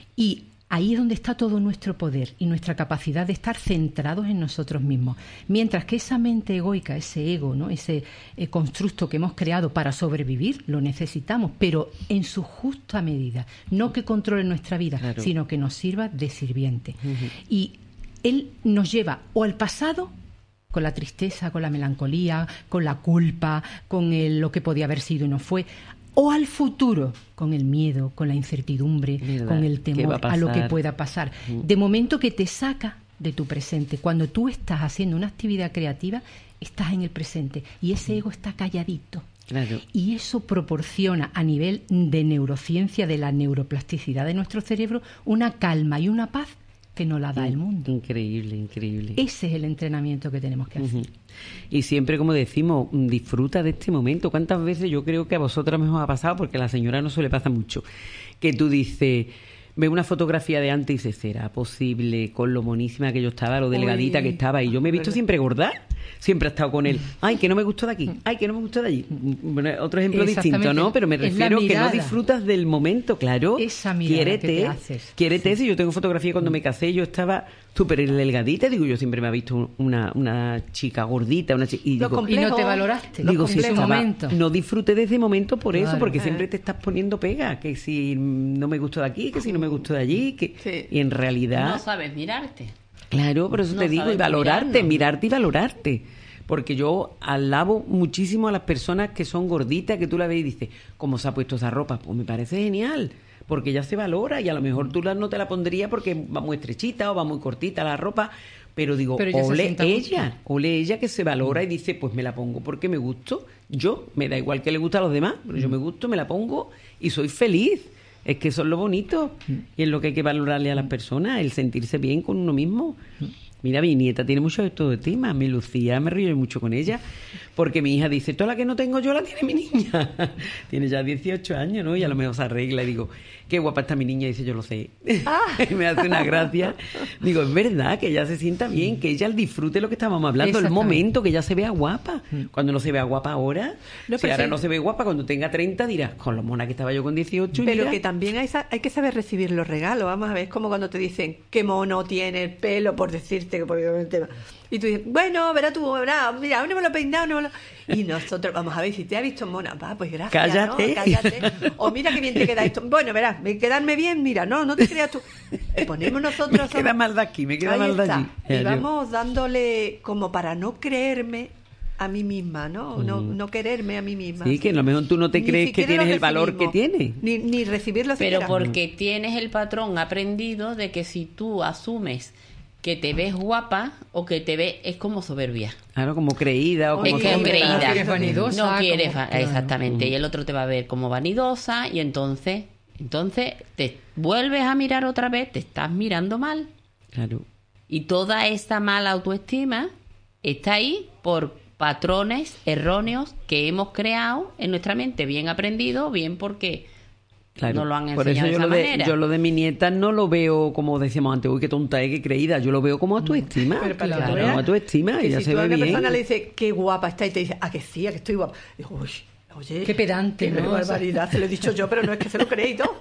Speaker 3: Y ahí es donde está todo nuestro poder y nuestra capacidad de estar centrados en nosotros mismos. Mientras que esa mente egoica, ese ego, ¿no? Ese eh, constructo que hemos creado para sobrevivir, lo necesitamos, pero en su justa medida. No que controle nuestra vida, claro, sino que nos sirva de sirviente. Uh-huh. Y él nos lleva o al pasado, con la tristeza, con la melancolía, con la culpa, con el, lo que podía haber sido y no fue, o al futuro, con el miedo, con la incertidumbre, ¿verdad? Con el temor a, a lo que pueda pasar. Mm. De momento que te saca de tu presente. Cuando tú estás haciendo una actividad creativa, estás en el presente y ese ego está calladito. Claro. Y eso proporciona a nivel de neurociencia, de la neuroplasticidad de nuestro cerebro, una calma y una paz que nos la da el mundo.
Speaker 2: Increíble, increíble.
Speaker 3: Ese es el entrenamiento que tenemos que hacer. Uh-huh.
Speaker 2: Y siempre, como decimos, disfruta de este momento. ¿Cuántas veces yo creo que a vosotras me os ha pasado? Porque a la señora no suele pasar mucho. Que tú dices, ve una fotografía de antes y dices, ¿será posible con lo monísima que yo estaba, lo delgadita Uy, que estaba? Y yo me he visto siempre gorda. Siempre he estado con él. Ay, que no me gustó de aquí. Ay, que no me gustó de allí. Bueno, otro ejemplo distinto, ¿no? Pero me refiero que no disfrutas del momento, claro.
Speaker 3: Esa mirada
Speaker 2: quiérete,
Speaker 3: que te haces.
Speaker 2: Quiérete. Sí. Si yo tengo fotografía cuando me casé, yo estaba súper delgadita. Digo, yo siempre me he visto una, una chica gordita. Una chica, y, digo,
Speaker 3: y no te valoraste.
Speaker 2: Digo, si estaba,
Speaker 3: momento.
Speaker 2: No disfruté de ese momento por claro, eso, porque
Speaker 5: eh.
Speaker 2: siempre te estás poniendo pega. Que si no me gustó de aquí, que si no me gustó de allí. que sí. Y en realidad...
Speaker 4: No sabes mirarte.
Speaker 2: Claro, por eso
Speaker 4: no
Speaker 2: te digo, y valorarte, mirarte y valorarte. Porque yo alabo muchísimo a las personas que son gorditas, que tú la ves y dices, ¿cómo se ha puesto esa ropa? Pues me parece genial, porque ella se valora y a lo mejor tú la, no te la pondrías porque va muy estrechita o va muy cortita la ropa, pero digo,
Speaker 3: Pero ella se
Speaker 2: ole
Speaker 3: sienta
Speaker 2: ella,
Speaker 3: gusto.
Speaker 2: ole ella que se valora y dice, pues me la pongo porque me gusto, yo, me da igual que le gusta a los demás, pero yo me gusto, me la pongo y soy feliz. Es que eso es lo bonito y es lo que hay que valorarle a las personas, el sentirse bien con uno mismo. Mira, mi nieta tiene mucho autoestima. Mi Lucía, me río mucho con ella, porque mi hija dice, toda la que no tengo yo la tiene mi niña. Tiene ya dieciocho años, ¿no? Y a lo mejor se arregla y digo, qué guapa está mi niña. Y dice, yo lo sé. Y me hace una gracia. Digo, es verdad, que ella se sienta bien, que ella disfrute lo que estábamos hablando, el
Speaker 3: Exactamente.
Speaker 2: momento, que ella se vea guapa. Cuando no se vea guapa ahora,
Speaker 5: No,
Speaker 2: si
Speaker 5: pero
Speaker 2: ahora
Speaker 5: sí.
Speaker 2: no se ve guapa, cuando tenga treinta dirás, con lo mona que estaba yo con dieciocho. y
Speaker 5: Pero
Speaker 2: mira.
Speaker 5: que también hay, sa- hay que saber recibir los regalos. Vamos a ver, es como cuando te dicen qué mono tiene el pelo, por decirte que por el tema. Y tú dices, bueno, verás tú, verás, mira, aún no me lo he peinado, no me lo... Y nosotros, vamos a ver, si te ha visto mona, va, pues gracias,
Speaker 2: Cállate.
Speaker 5: ¿no? Cállate. O mira qué bien te queda esto. Bueno, verás, me- quedarme bien, mira, no, no te creas tú. Eh, Ponemos nosotros...
Speaker 2: Me queda mal de aquí, me queda
Speaker 5: Ahí
Speaker 2: mal de
Speaker 5: está.
Speaker 2: allí.
Speaker 5: Y
Speaker 2: Ya, yo-
Speaker 5: vamos dándole como para no creerme a mí misma, ¿no? No, no quererme a mí misma.
Speaker 2: Sí, que a lo mejor tú no te
Speaker 5: Ni
Speaker 2: crees que
Speaker 5: siquiera
Speaker 2: tienes
Speaker 5: lo
Speaker 2: el valor que
Speaker 5: recibimos.
Speaker 2: tienes.
Speaker 5: Ni, ni recibirlo
Speaker 4: Pero
Speaker 5: siquiera.
Speaker 4: porque tienes el patrón aprendido de que si tú asumes que te ves guapa o que te ves, es como soberbia.
Speaker 2: Claro, como creída o
Speaker 5: Oye,
Speaker 2: como
Speaker 4: Es que es
Speaker 5: hombre,
Speaker 4: creída.
Speaker 5: no
Speaker 3: quieres vanidosa,
Speaker 4: No quieres,
Speaker 3: como-
Speaker 4: va-
Speaker 3: claro.
Speaker 4: exactamente. Y el otro te va a ver como vanidosa y entonces, entonces te vuelves a mirar otra vez, te estás mirando mal.
Speaker 2: Claro.
Speaker 4: Y toda esta mala autoestima está ahí por patrones erróneos que hemos creado en nuestra mente, bien aprendido, bien porque
Speaker 2: Claro.
Speaker 4: no lo han
Speaker 2: Por eso
Speaker 4: enseñado de
Speaker 2: yo
Speaker 4: esa
Speaker 2: lo de,
Speaker 4: manera.
Speaker 2: yo lo de mi nieta no lo veo como decíamos antes, uy, qué tonta es, qué creída. Yo lo veo como autoestima.
Speaker 5: Pero para que
Speaker 2: Claro,
Speaker 5: tú veas
Speaker 2: como autoestima,
Speaker 5: que
Speaker 2: ella
Speaker 5: si
Speaker 2: se
Speaker 5: tú a
Speaker 2: ve
Speaker 5: una
Speaker 2: bien.
Speaker 5: persona le dices qué guapa está y te dice, ah, que sí, a que estoy guapa. Digo, uy, oye,
Speaker 3: Qué pedante,
Speaker 5: qué
Speaker 3: ¿no?
Speaker 5: barbaridad, se lo he dicho yo, pero no es que se lo cree y todo.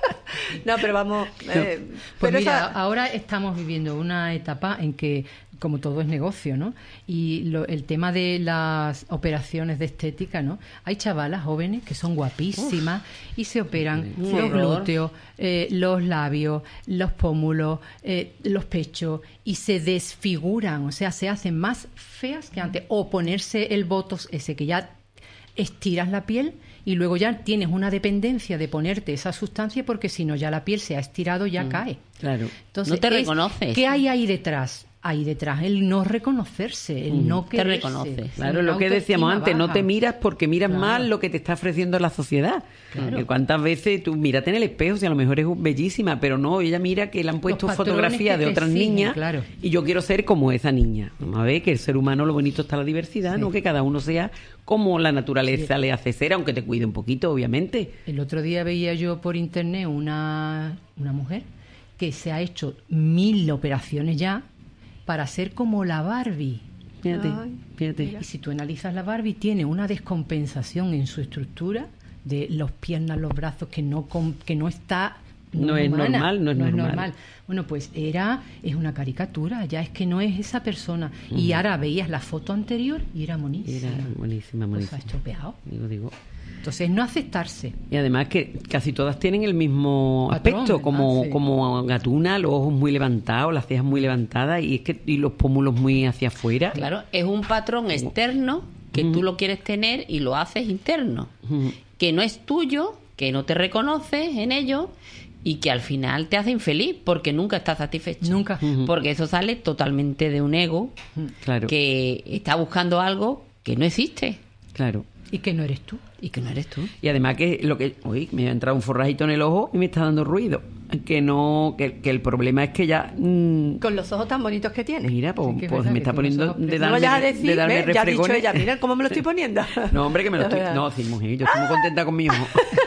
Speaker 5: No, pero vamos. eh,
Speaker 3: Pues
Speaker 5: pero
Speaker 3: mira,
Speaker 5: esa-
Speaker 3: ahora estamos viviendo una etapa en que, como todo es negocio, ¿no? Y lo- el tema de las operaciones de estética, ¿no? Hay chavalas jóvenes que son guapísimas y se operan
Speaker 4: Un
Speaker 3: los
Speaker 4: horror.
Speaker 3: glúteos, eh, los labios, los pómulos, eh, los pechos y se desfiguran, o sea, se hacen más feas que antes. O ponerse el botox ese que ya estiras la piel y luego ya tienes una dependencia de ponerte esa sustancia porque si no ya la piel se ha estirado, ya cae.
Speaker 2: Claro.
Speaker 3: Entonces,
Speaker 4: No te
Speaker 3: es-
Speaker 4: reconoces.
Speaker 3: ¿Qué hay ahí detrás? Ahí detrás el no reconocerse, el no
Speaker 4: te
Speaker 3: quererse.
Speaker 4: reconoces.
Speaker 2: Claro,
Speaker 3: una
Speaker 2: lo que decíamos
Speaker 3: autoestima
Speaker 2: antes, no
Speaker 3: baja.
Speaker 2: te miras porque miras
Speaker 3: Claro.
Speaker 2: mal lo que te está ofreciendo la sociedad.
Speaker 3: Claro.
Speaker 2: Que cuántas veces tú mírate en el espejo, si a lo mejor es bellísima, pero no, ella mira que le han puesto
Speaker 3: patrones
Speaker 2: fotografías
Speaker 3: que
Speaker 2: de
Speaker 3: te
Speaker 2: otras
Speaker 3: exigen,
Speaker 2: niñas
Speaker 3: claro.
Speaker 2: y yo quiero ser como esa niña. Vamos a ver que el ser humano lo bonito está la diversidad,
Speaker 3: Sí.
Speaker 2: no que cada uno sea como la naturaleza le hace ser, aunque te cuide un poquito, obviamente.
Speaker 3: El otro día veía yo por internet una, una mujer que se ha hecho mil operaciones ya para ser como la Barbie.
Speaker 2: Fíjate,
Speaker 5: Ay,
Speaker 2: fíjate.
Speaker 3: Y si tú analizas la Barbie, tiene una descompensación en su estructura de los piernas, los brazos, que no, com- que no está...
Speaker 2: No es
Speaker 3: humana,
Speaker 2: normal, no es normal.
Speaker 3: Bueno, pues era, es una caricatura, ya es que no es esa persona. Y ahora veías la foto anterior y era monísima.
Speaker 2: Era buenísima,
Speaker 3: Pues ha
Speaker 2: buenísima.
Speaker 3: estropeado.
Speaker 2: Digo, digo.
Speaker 3: Entonces, no aceptarse.
Speaker 2: Y además que casi todas tienen el mismo
Speaker 3: Patrón,
Speaker 2: aspecto,
Speaker 3: ¿verdad?
Speaker 2: como,
Speaker 3: Sí.
Speaker 2: como gatuna, los ojos muy levantados, las cejas muy levantadas y es que y los pómulos muy hacia afuera.
Speaker 4: Claro, es un patrón externo que tú lo quieres tener y lo haces interno,
Speaker 2: Ujú.
Speaker 4: que no es tuyo, que no te reconoces en ello y que al final te hace infeliz porque nunca estás satisfecho.
Speaker 3: Nunca.
Speaker 2: Ujú.
Speaker 4: Porque eso sale totalmente de un ego
Speaker 2: Claro,
Speaker 4: que está buscando algo que no existe
Speaker 2: claro.
Speaker 3: Y que no eres tú.
Speaker 4: y que no eres tú.
Speaker 2: Y además que lo que uy, me ha entrado un forrajito en el ojo y me está dando ruido. Que no, que, que el problema es que ya mm,
Speaker 5: con los ojos tan bonitos que tiene.
Speaker 2: mira, pues,
Speaker 3: Sí, que es
Speaker 2: pues
Speaker 3: verdad
Speaker 2: me
Speaker 3: que
Speaker 2: está
Speaker 3: con los
Speaker 2: poniendo
Speaker 3: ojos
Speaker 2: de
Speaker 3: preciosos.
Speaker 5: No
Speaker 2: darme,
Speaker 5: vayas a
Speaker 2: de
Speaker 5: decir,
Speaker 2: darme
Speaker 5: ¿ves? Ya ha dicho
Speaker 2: refregones.
Speaker 5: ella, mira cómo me lo estoy poniendo.
Speaker 2: No, hombre, que me lo estoy...
Speaker 5: Ya,
Speaker 2: No, sí, mujer, yo estoy muy contenta con mi ojo.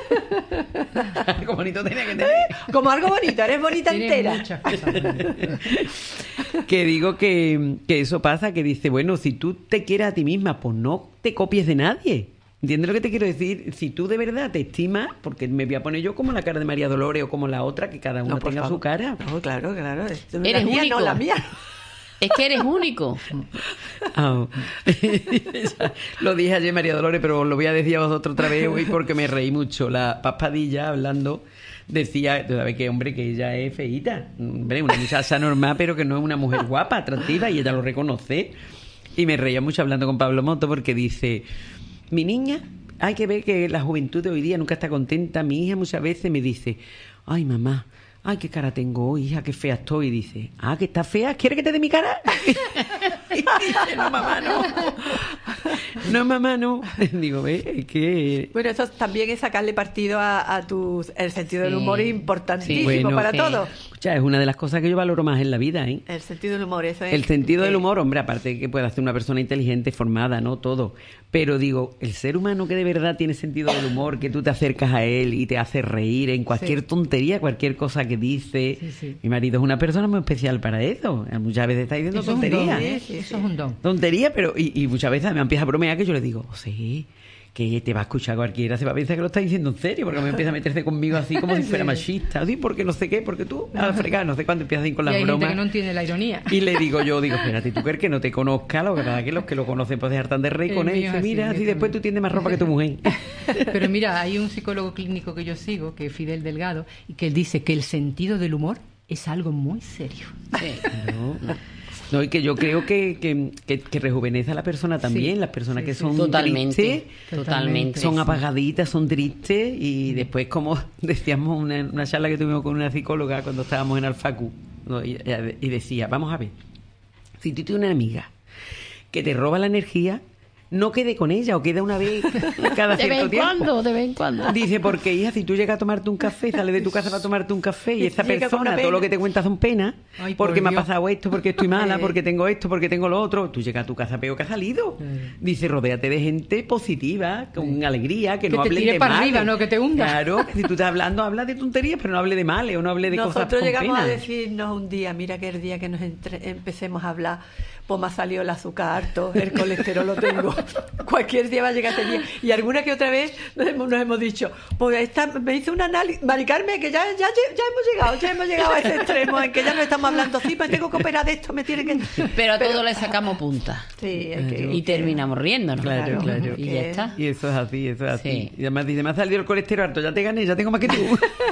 Speaker 2: Qué bonito tenía que tener.
Speaker 5: Como algo bonito, eres bonita
Speaker 3: Tiene
Speaker 5: entera.
Speaker 3: muchas cosas buenas.
Speaker 2: Que digo que, que eso pasa, que dice, bueno, si tú te quieres a ti misma, pues no te copies de nadie. ¿Entiendes lo que te quiero decir? Si tú de verdad te estimas, porque me voy a poner yo como la cara de María Dolores o como la otra, que cada una
Speaker 5: No, por
Speaker 2: tenga
Speaker 5: favor.
Speaker 2: su cara.
Speaker 5: No, claro, claro. La
Speaker 4: Eres
Speaker 5: mía
Speaker 4: único.
Speaker 5: no, la mía.
Speaker 4: Es que eres único.
Speaker 2: Ah. Lo dije ayer María Dolores, pero os lo voy a decir a vosotros otra vez hoy porque me reí mucho. La Paspadilla hablando decía, tú sabes que hombre, que ella es feíta, hombre, una muchacha normal, pero que no es una mujer guapa, atractiva, y ella lo reconoce. Y me reía mucho hablando con Pablo Moto porque dice, mi niña, hay que ver que la juventud de hoy día nunca está contenta. Mi hija muchas veces me dice, ay mamá, ay qué cara tengo hoy, hija, qué fea estoy. Y dice, ah, que estás fea, ¿quieres que te dé mi cara? Y dice, no mamá, no. No mamá, no. Digo, ve, es que...
Speaker 5: Bueno, eso también es sacarle partido a, a tu... El sentido
Speaker 4: Sí.
Speaker 5: del humor es importantísimo
Speaker 2: Sí, bueno,
Speaker 5: para
Speaker 4: sí.
Speaker 5: todo.
Speaker 2: Escucha, es una de las cosas que yo valoro más en la vida, ¿eh?
Speaker 5: El sentido del humor, eso es...
Speaker 2: El sentido del
Speaker 5: eh,
Speaker 2: humor, hombre, aparte de que puede hacer una persona inteligente, formada, ¿no? Todo. Pero digo, el ser humano que de verdad tiene sentido del humor, que tú te acercas a él y te hace reír en cualquier
Speaker 5: Sí.
Speaker 2: tontería, cualquier cosa que dice.
Speaker 3: Sí, sí.
Speaker 2: Mi marido es una persona muy especial para eso. Muchas veces está diciendo
Speaker 3: Eso es un don,
Speaker 2: tonterías.
Speaker 3: ¿eh?
Speaker 5: Sí, sí,
Speaker 3: Eso
Speaker 5: sí.
Speaker 3: es un don.
Speaker 2: Tontería, pero... Y, y muchas veces me empieza a bromear que yo le digo, sí, que te va a escuchar cualquiera, se va a pensar que lo está diciendo en serio, porque me empieza a meterse conmigo así como si fuera machista, así, porque no sé qué, porque tú, a fregar, no sé cuándo empiezas a ir con
Speaker 3: Y
Speaker 2: las
Speaker 3: hay
Speaker 2: bromas.
Speaker 3: gente que no entiende la ironía.
Speaker 2: Y le digo yo, digo, espérate, tú crees que no te conozca, la verdad que los que lo conocen pues dejar tan de reír
Speaker 3: El
Speaker 2: con él.
Speaker 3: mío
Speaker 2: Dice,
Speaker 3: es así,
Speaker 2: mira,
Speaker 3: yo
Speaker 2: así después tú
Speaker 3: también.
Speaker 2: tienes más ropa que tu mujer.
Speaker 3: Pero mira, hay un psicólogo clínico que yo sigo, que es Fidel Delgado, y que él dice que el sentido del humor es algo muy serio.
Speaker 4: Sí.
Speaker 2: No, no, y que yo creo que, que, que, que rejuvenece a la persona también,
Speaker 3: Sí,
Speaker 2: las personas
Speaker 3: sí,
Speaker 2: que
Speaker 3: sí.
Speaker 2: son
Speaker 4: Totalmente.
Speaker 2: tristes,
Speaker 4: Totalmente.
Speaker 2: son apagaditas, son tristes, y después, como decíamos una, una charla que tuvimos con una psicóloga cuando estábamos en Alfacu, ¿no? y, y decía, vamos a ver, si tú tienes una amiga que te roba la energía, no quede con ella o queda una vez cada
Speaker 4: De vez
Speaker 2: cierto
Speaker 4: en
Speaker 2: tiempo.
Speaker 4: cuando, de vez en cuando.
Speaker 2: Dice, porque hija, si tú llegas a tomarte un café, sales de tu casa para tomarte un café y esa
Speaker 5: Llega con una
Speaker 2: persona, todo
Speaker 5: pena.
Speaker 2: lo que te cuenta son penas,
Speaker 3: Ay, por
Speaker 2: porque me ha
Speaker 3: Dios.
Speaker 2: pasado esto, porque estoy mala, porque tengo esto, porque tengo lo otro, tú llegas a tu casa peor que has salido. Dice, rodéate de gente positiva, con alegría, que,
Speaker 3: Que
Speaker 2: no
Speaker 3: te
Speaker 2: hablen
Speaker 3: tire
Speaker 2: de
Speaker 3: para
Speaker 2: males.
Speaker 3: arriba, no que te hunda.
Speaker 2: Claro, que si tú estás hablando, habla de tonterías, pero no hable de males o no hable de cosas
Speaker 5: Nosotros
Speaker 2: con
Speaker 5: llegamos
Speaker 2: pena.
Speaker 5: a decirnos un día, mira que el día que nos entre- empecemos a hablar, pues me ha salido el azúcar harto, el colesterol lo tengo. Cualquier día va a llegar ese día. Y alguna que otra vez nos hemos, nos hemos dicho, pues esta, me hizo un análisis, Mari Carmen, que ya, ya, ya hemos llegado, ya hemos llegado a ese extremo en que ya no estamos hablando, sí, pues tengo que operar de esto, me tiene que...
Speaker 4: Pero a todo le sacamos punta.
Speaker 5: Sí, hay que...
Speaker 4: Y terminamos riéndonos.
Speaker 2: Claro, claro.
Speaker 4: Y ya está.
Speaker 2: Y eso es así, eso es así.
Speaker 4: Sí.
Speaker 2: Y además dice, me ha salido el colesterol harto, ya te gané, ya tengo más que tú.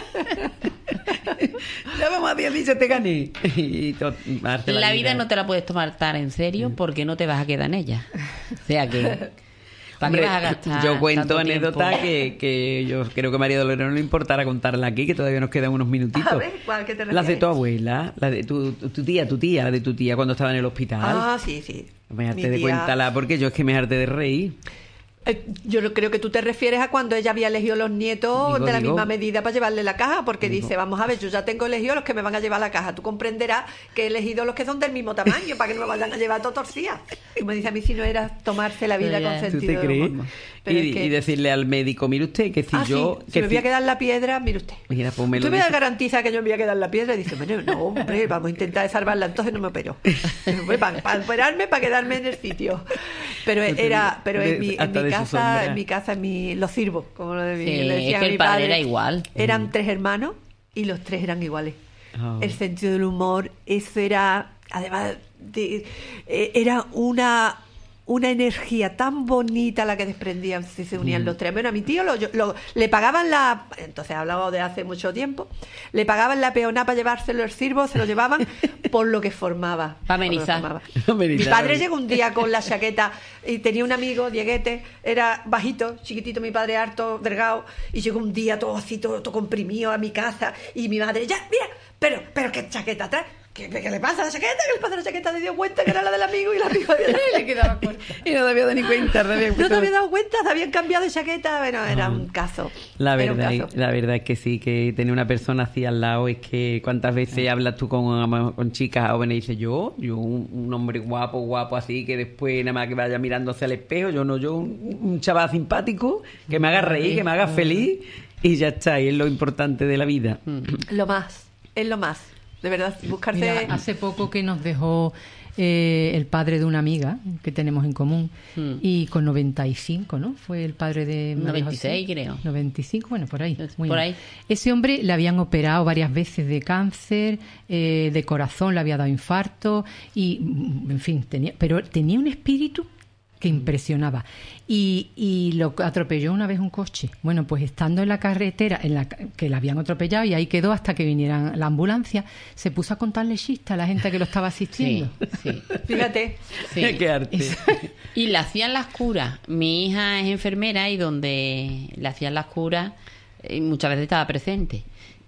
Speaker 2: Ya vamos a diez dicho, te gané. Y to- darte
Speaker 4: La vida no te la puedes tomar tan en serio porque no te vas a quedar en ella. O sea que... ¿Para qué
Speaker 2: Hombre,
Speaker 4: vas a gastar
Speaker 2: yo cuento
Speaker 4: tanto
Speaker 2: anécdota
Speaker 4: tiempo?
Speaker 2: que, que yo creo que a María Dolores no le importara contarla aquí, que todavía nos quedan unos minutitos.
Speaker 5: A ver, ¿cuál que te
Speaker 2: Las de
Speaker 5: refieres?
Speaker 2: tu abuela, la de tu, tu, tu tía, tu tía, la de tu tía cuando estaba en el hospital.
Speaker 5: Ah, sí, sí.
Speaker 2: Me harté
Speaker 5: Mi
Speaker 2: de
Speaker 5: tía-
Speaker 2: cuéntala porque yo es que me harté de reír.
Speaker 5: Eh, Yo no- creo que tú te refieres a cuando ella había elegido los nietos
Speaker 2: Digo,
Speaker 5: de la
Speaker 2: digo.
Speaker 5: misma medida para llevarle la caja, porque dice, vamos a ver, yo ya tengo elegido los que me van a llevar la caja. Tú comprenderás que he elegido los que son del mismo tamaño para que no me vayan a llevar todo torcida. Y me dice a mí si no era tomarse la vida
Speaker 4: Pero
Speaker 5: con
Speaker 4: ya.
Speaker 2: ¿Tú
Speaker 5: sentido
Speaker 2: te
Speaker 5: del
Speaker 2: crees?
Speaker 5: humor.
Speaker 2: Y,
Speaker 5: Pero es que-
Speaker 2: y decirle al médico, mire usted, que si
Speaker 5: Ah,
Speaker 2: yo...
Speaker 5: sí, si
Speaker 2: que
Speaker 5: me voy a
Speaker 2: si-
Speaker 5: quedar la piedra, mire usted.
Speaker 2: Mira, pues me lo
Speaker 5: ¿Usted me
Speaker 2: dice-
Speaker 5: garantiza que yo me voy a quedar la piedra? Y dice, bueno, no, hombre, vamos a intentar salvarla, entonces no me opero. Para, para operarme, para quedarme en el sitio. Pero era, pero en mi, en
Speaker 2: Hasta
Speaker 5: mi
Speaker 2: de su
Speaker 5: casa,
Speaker 2: sombra.
Speaker 5: en mi casa, en mi, los sirvo, como lo de mi,
Speaker 4: Sí,
Speaker 5: le decía
Speaker 4: es
Speaker 5: a
Speaker 4: que
Speaker 5: mi
Speaker 4: el padre
Speaker 5: padre.
Speaker 4: era igual.
Speaker 5: Eran tres hermanos y los tres eran iguales.
Speaker 2: Ah.
Speaker 5: El sentido del humor, eso era, además, de, eh, era una una energía tan bonita la que desprendían si se unían los tres. Bueno, a mi tío lo, yo- lo- le pagaban la... Entonces hablaba de hace mucho tiempo. Le pagaban la peonada para llevárselo el sirvo, se lo llevaban por lo que formaba.
Speaker 4: Pa'
Speaker 5: por lo que
Speaker 4: amenizar.
Speaker 5: formaba.
Speaker 2: Amenizar.
Speaker 5: Mi padre llegó un día con la chaqueta y tenía un amigo, Dieguete, era bajito, chiquitito, mi padre harto, delgado, y llegó un día todo así, todo, todo comprimido a mi casa, y mi madre, ya, mira, pero, pero qué chaqueta trae. ¿Qué, ¿Qué le pasa a la chaqueta? ¿Qué le pasa a la chaqueta? Se dio cuenta que era la del amigo y el amigo había...
Speaker 3: Le quedaba corto.
Speaker 2: Y no te había dado ni cuenta. No, había
Speaker 5: No te había dado cuenta, te habían cambiado de chaqueta. Bueno, era un caso.
Speaker 2: La
Speaker 5: Era un
Speaker 2: verdad,
Speaker 5: caso.
Speaker 2: es- la verdad es que sí, que tener una persona así al lado es que cuántas veces hablas tú con, con chicas jóvenes y dices yo, yo un, un hombre guapo, guapo así, que después nada más que vaya mirándose al espejo, yo no, yo un, un chaval simpático, que me haga reír, que me haga feliz y ya está, y es lo importante de la vida.
Speaker 5: Lo más, es lo más. De verdad, buscarse...
Speaker 3: Mira, hace poco que nos dejó eh, el padre de una amiga que tenemos en común
Speaker 4: Hmm.
Speaker 3: y con noventa y cinco, ¿no? Fue el padre de María
Speaker 4: noventa y seis,
Speaker 3: José.
Speaker 4: creo.
Speaker 3: noventa y cinco, bueno, por ahí.
Speaker 4: Es
Speaker 3: muy
Speaker 4: por
Speaker 3: bien.
Speaker 4: ahí.
Speaker 3: Ese hombre le habían operado varias veces de cáncer, eh, de corazón, le había dado infarto y, mm, en fin, tenía, pero tenía un espíritu que impresionaba. Y, y lo atropelló una vez un coche. Bueno, pues estando en la carretera, en la que la habían atropellado, y ahí quedó hasta que vinieran la ambulancia, se puso a contarle chistes a la gente que lo estaba asistiendo.
Speaker 4: Sí, sí.
Speaker 5: Fíjate.
Speaker 4: Sí.
Speaker 2: Qué arte.
Speaker 4: Y le hacían las curas. Mi hija es enfermera y donde le hacían las curas eh, muchas veces estaba presente.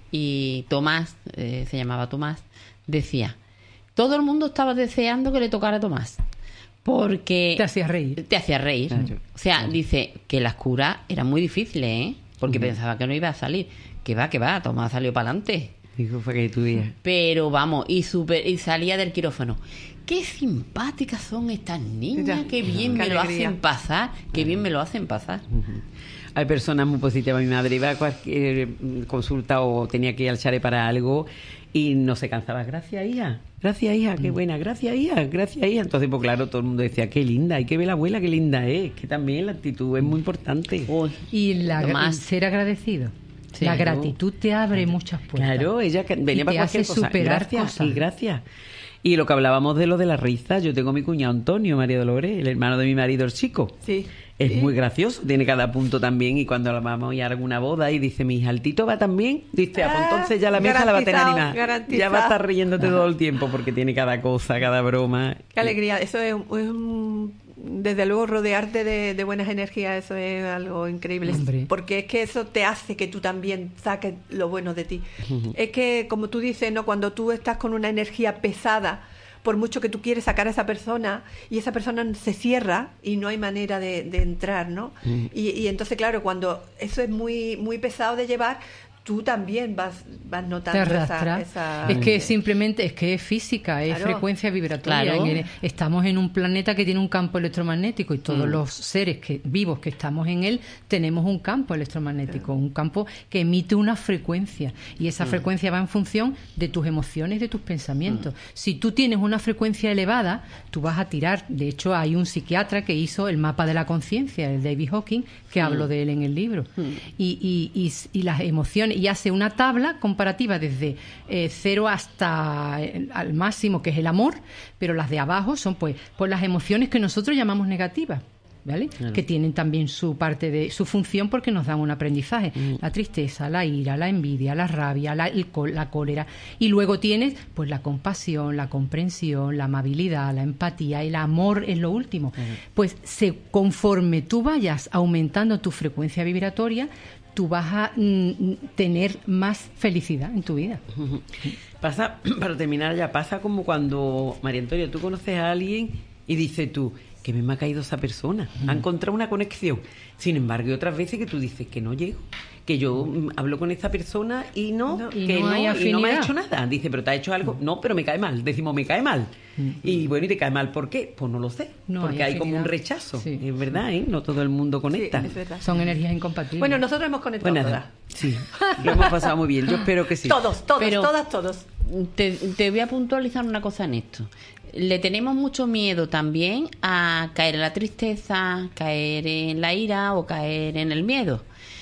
Speaker 4: Y Tomás, eh, se llamaba Tomás, decía, todo el mundo estaba deseando que le tocara a Tomás. Porque...
Speaker 3: Te hacía reír.
Speaker 4: Te hacía reír.
Speaker 2: Claro.
Speaker 4: O sea, dice que las curas eran muy difíciles, ¿eh? Porque
Speaker 2: Mm.
Speaker 4: pensaba que no iba a salir. Que va, que va, Tomás salió para adelante.
Speaker 2: Dijo, fue que tú digas.
Speaker 4: Pero vamos, y super, y salía del quirófano. Qué simpáticas son estas niñas,
Speaker 5: Ya.
Speaker 4: qué bien
Speaker 5: Qué
Speaker 4: me lo
Speaker 5: alegría.
Speaker 4: hacen pasar, qué bien me lo hacen pasar.
Speaker 2: Hay personas muy positivas. Mi madre iba a cualquier consulta o tenía que ir al Chare para algo y no se cansaba. Gracias, hija. Gracias, hija. Qué buena. Gracias, hija. Gracias, hija. Entonces, pues claro, todo el mundo decía, qué linda. Hay que ver la abuela, qué linda es. Que también la actitud es muy importante.
Speaker 4: Uy,
Speaker 3: Y la,
Speaker 4: Tomás.
Speaker 3: ser agradecido.
Speaker 4: Sí.
Speaker 3: La gratitud te abre muchas puertas.
Speaker 2: Claro, ella que venía
Speaker 3: Y
Speaker 2: para
Speaker 3: te
Speaker 2: cualquier
Speaker 3: hace
Speaker 2: cosa.
Speaker 3: superar
Speaker 2: Gracias,
Speaker 3: cosas.
Speaker 2: y gracias. Y lo que hablábamos de lo de la risa, yo tengo a mi cuñado Antonio, María Dolores, el hermano de mi marido, el chico.
Speaker 5: Sí.
Speaker 2: Es
Speaker 5: Sí.
Speaker 2: muy gracioso, tiene cada punto también. Y cuando vamos a ir a alguna boda y dice, mi hija, ¿el Tito va también? Dice, ah, pues
Speaker 5: Ah,
Speaker 2: entonces ya la mesa la va a tener
Speaker 5: garantizado,
Speaker 2: animada.
Speaker 5: garantizado.
Speaker 2: Ya va a estar riéndote todo el tiempo porque tiene cada cosa, cada broma.
Speaker 5: Qué alegría. Eso es, un- es un- desde luego rodearte de, de buenas energías, eso es algo increíble.
Speaker 3: Hombre.
Speaker 5: Porque es que eso te hace que tú también saques lo bueno de ti. Es que, como tú dices, ¿no? Cuando tú estás con una energía pesada, por mucho que tú quieres sacar a esa persona y esa persona se cierra y no hay manera de, de entrar, ¿no? Y, y entonces, claro, cuando eso es muy muy pesado de llevar, tú también vas, vas
Speaker 3: Te
Speaker 5: notando esa,
Speaker 3: arrastra.
Speaker 5: esa-
Speaker 3: Es que simplemente es que es física, es
Speaker 5: Claro.
Speaker 3: frecuencia vibratoria.
Speaker 4: Claro.
Speaker 3: En el- estamos en un planeta que tiene un campo electromagnético y todos los seres que vivos que estamos en él tenemos un campo electromagnético, un campo que emite una frecuencia y esa frecuencia va en función de tus emociones y de tus pensamientos. Si tú tienes una frecuencia elevada, tú vas a tirar. De hecho, hay un psiquiatra que hizo el mapa de la conciencia, el David Hawking, que hablo de él en el libro. Y, y, y, y las emociones, y hace una tabla comparativa desde eh, cero hasta el, al máximo, que es el amor, pero las de abajo son pues, pues las emociones que nosotros llamamos negativas. ¿Vale? Que tienen también su parte de su función porque nos dan un aprendizaje. La tristeza, la ira, la envidia, la rabia, la, el co- la cólera. Y luego tienes pues la compasión, la comprensión, la amabilidad, la empatía, el amor es lo último. Pues se, conforme tú vayas aumentando tu frecuencia vibratoria, tú vas a mm, tener más felicidad en tu vida.
Speaker 2: Pasa, para terminar ya, pasa como cuando, María Antonia, tú conoces a alguien y dices tú, que me ha caído esa persona, ha encontrado una conexión. Sin embargo, hay otras veces que tú dices que no llego, que yo mm, hablo con esta persona y no,
Speaker 5: No.
Speaker 3: Y
Speaker 2: que
Speaker 3: no
Speaker 2: no,
Speaker 3: hay
Speaker 2: y no me ha
Speaker 3: afinidad.
Speaker 2: hecho nada. Dice, pero te ha hecho algo. No, pero me cae mal. Decimos, me cae mal. Y bueno, ¿y te cae mal por qué? Pues no lo sé.
Speaker 3: No
Speaker 2: porque
Speaker 3: hay
Speaker 2: hay, como un
Speaker 3: afinidad.
Speaker 2: rechazo.
Speaker 3: Sí.
Speaker 2: Es verdad, ¿eh? No todo el mundo
Speaker 5: Sí,
Speaker 2: conecta.
Speaker 5: es verdad.
Speaker 3: Son energías incompatibles.
Speaker 5: Bueno, nosotros hemos conectado
Speaker 2: Pues
Speaker 5: todas.
Speaker 2: nada, sí, lo hemos pasado muy bien. Yo espero que sí.
Speaker 5: Todos, todos,
Speaker 4: Pero-
Speaker 5: todas, todos.
Speaker 4: Te, te voy a puntualizar una cosa en esto. Le tenemos mucho miedo también a caer en la tristeza, caer en la ira o caer en el miedo.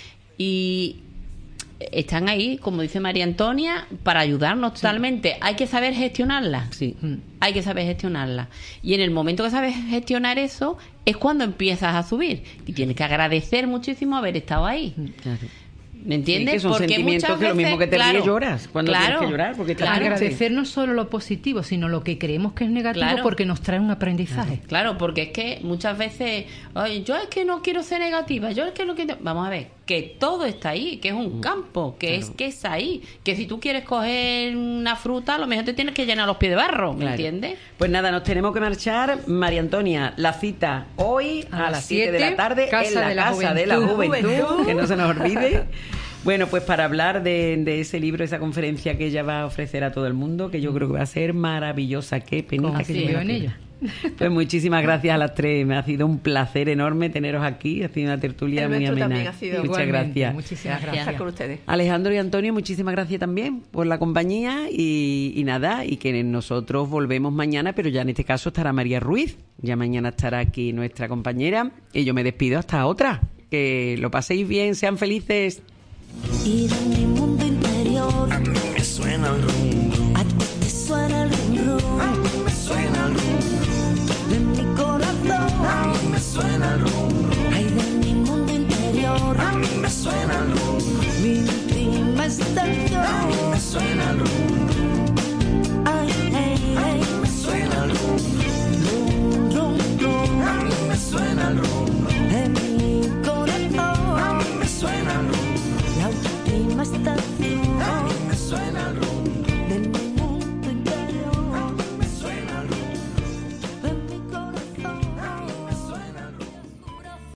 Speaker 4: Y están ahí, como dice María Antonia, para ayudarnos totalmente. Hay que saber gestionarla.
Speaker 2: Sí.
Speaker 4: Hay que saber gestionarla. Y en el momento que sabes gestionar eso, es cuando empiezas a subir. Y tienes que agradecer muchísimo haber estado ahí.
Speaker 2: Claro.
Speaker 4: ¿Me entiendes?
Speaker 2: Sí, que son
Speaker 4: Porque
Speaker 2: sentimientos
Speaker 4: muchas
Speaker 2: que lo mismo
Speaker 4: veces-
Speaker 2: que te ríes,
Speaker 4: claro,
Speaker 2: lloras cuando
Speaker 4: claro,
Speaker 2: tienes que llorar, porque te
Speaker 4: claro.
Speaker 2: triste.
Speaker 3: agradecer no solo lo positivo, sino lo que creemos que es negativo
Speaker 4: Claro.
Speaker 3: porque nos trae un aprendizaje.
Speaker 4: Claro, porque es que muchas veces, "Ay, yo es que no quiero ser negativa, yo es que no quiero... Vamos a ver, que todo está ahí, que es un campo, que es que es ahí, que si tú quieres coger una fruta, a lo mejor te tienes que llenar los pies de barro, ¿me
Speaker 2: Claro.
Speaker 4: entiendes?
Speaker 2: Pues nada, nos tenemos que marchar. María Antonia, la cita hoy a,
Speaker 3: A
Speaker 2: las
Speaker 3: las
Speaker 2: siete de
Speaker 3: siete,
Speaker 2: la tarde
Speaker 3: Casa
Speaker 2: en la
Speaker 3: de la
Speaker 2: Casa de la
Speaker 3: Juventud.
Speaker 2: Juventud, que no se nos olvide. Bueno, pues para hablar de, de ese libro, esa conferencia que ella va a ofrecer a todo el mundo, que yo creo que va a ser maravillosa. Qué penita que
Speaker 3: Confío
Speaker 2: yo me la
Speaker 3: en
Speaker 2: pierda.
Speaker 3: ella.
Speaker 2: Pues muchísimas gracias a las tres. Me ha sido un placer enorme teneros aquí. Ha sido una tertulia
Speaker 5: El
Speaker 2: muy
Speaker 5: nuestro
Speaker 2: amena.
Speaker 5: también ha sido.
Speaker 2: Muchas
Speaker 3: Igualmente,
Speaker 2: gracias.
Speaker 3: Muchísimas
Speaker 4: Gracias.
Speaker 3: gracias.
Speaker 5: Estar con ustedes.
Speaker 2: Alejandro y Antonio, muchísimas gracias también por la compañía y, y nada, y que nosotros volvemos mañana, pero ya en este caso estará María Ruiz, ya mañana estará aquí nuestra compañera y yo me despido hasta otra. Que lo paséis bien, sean felices.
Speaker 7: Y de mi mundo interior
Speaker 1: Me suena el rumbo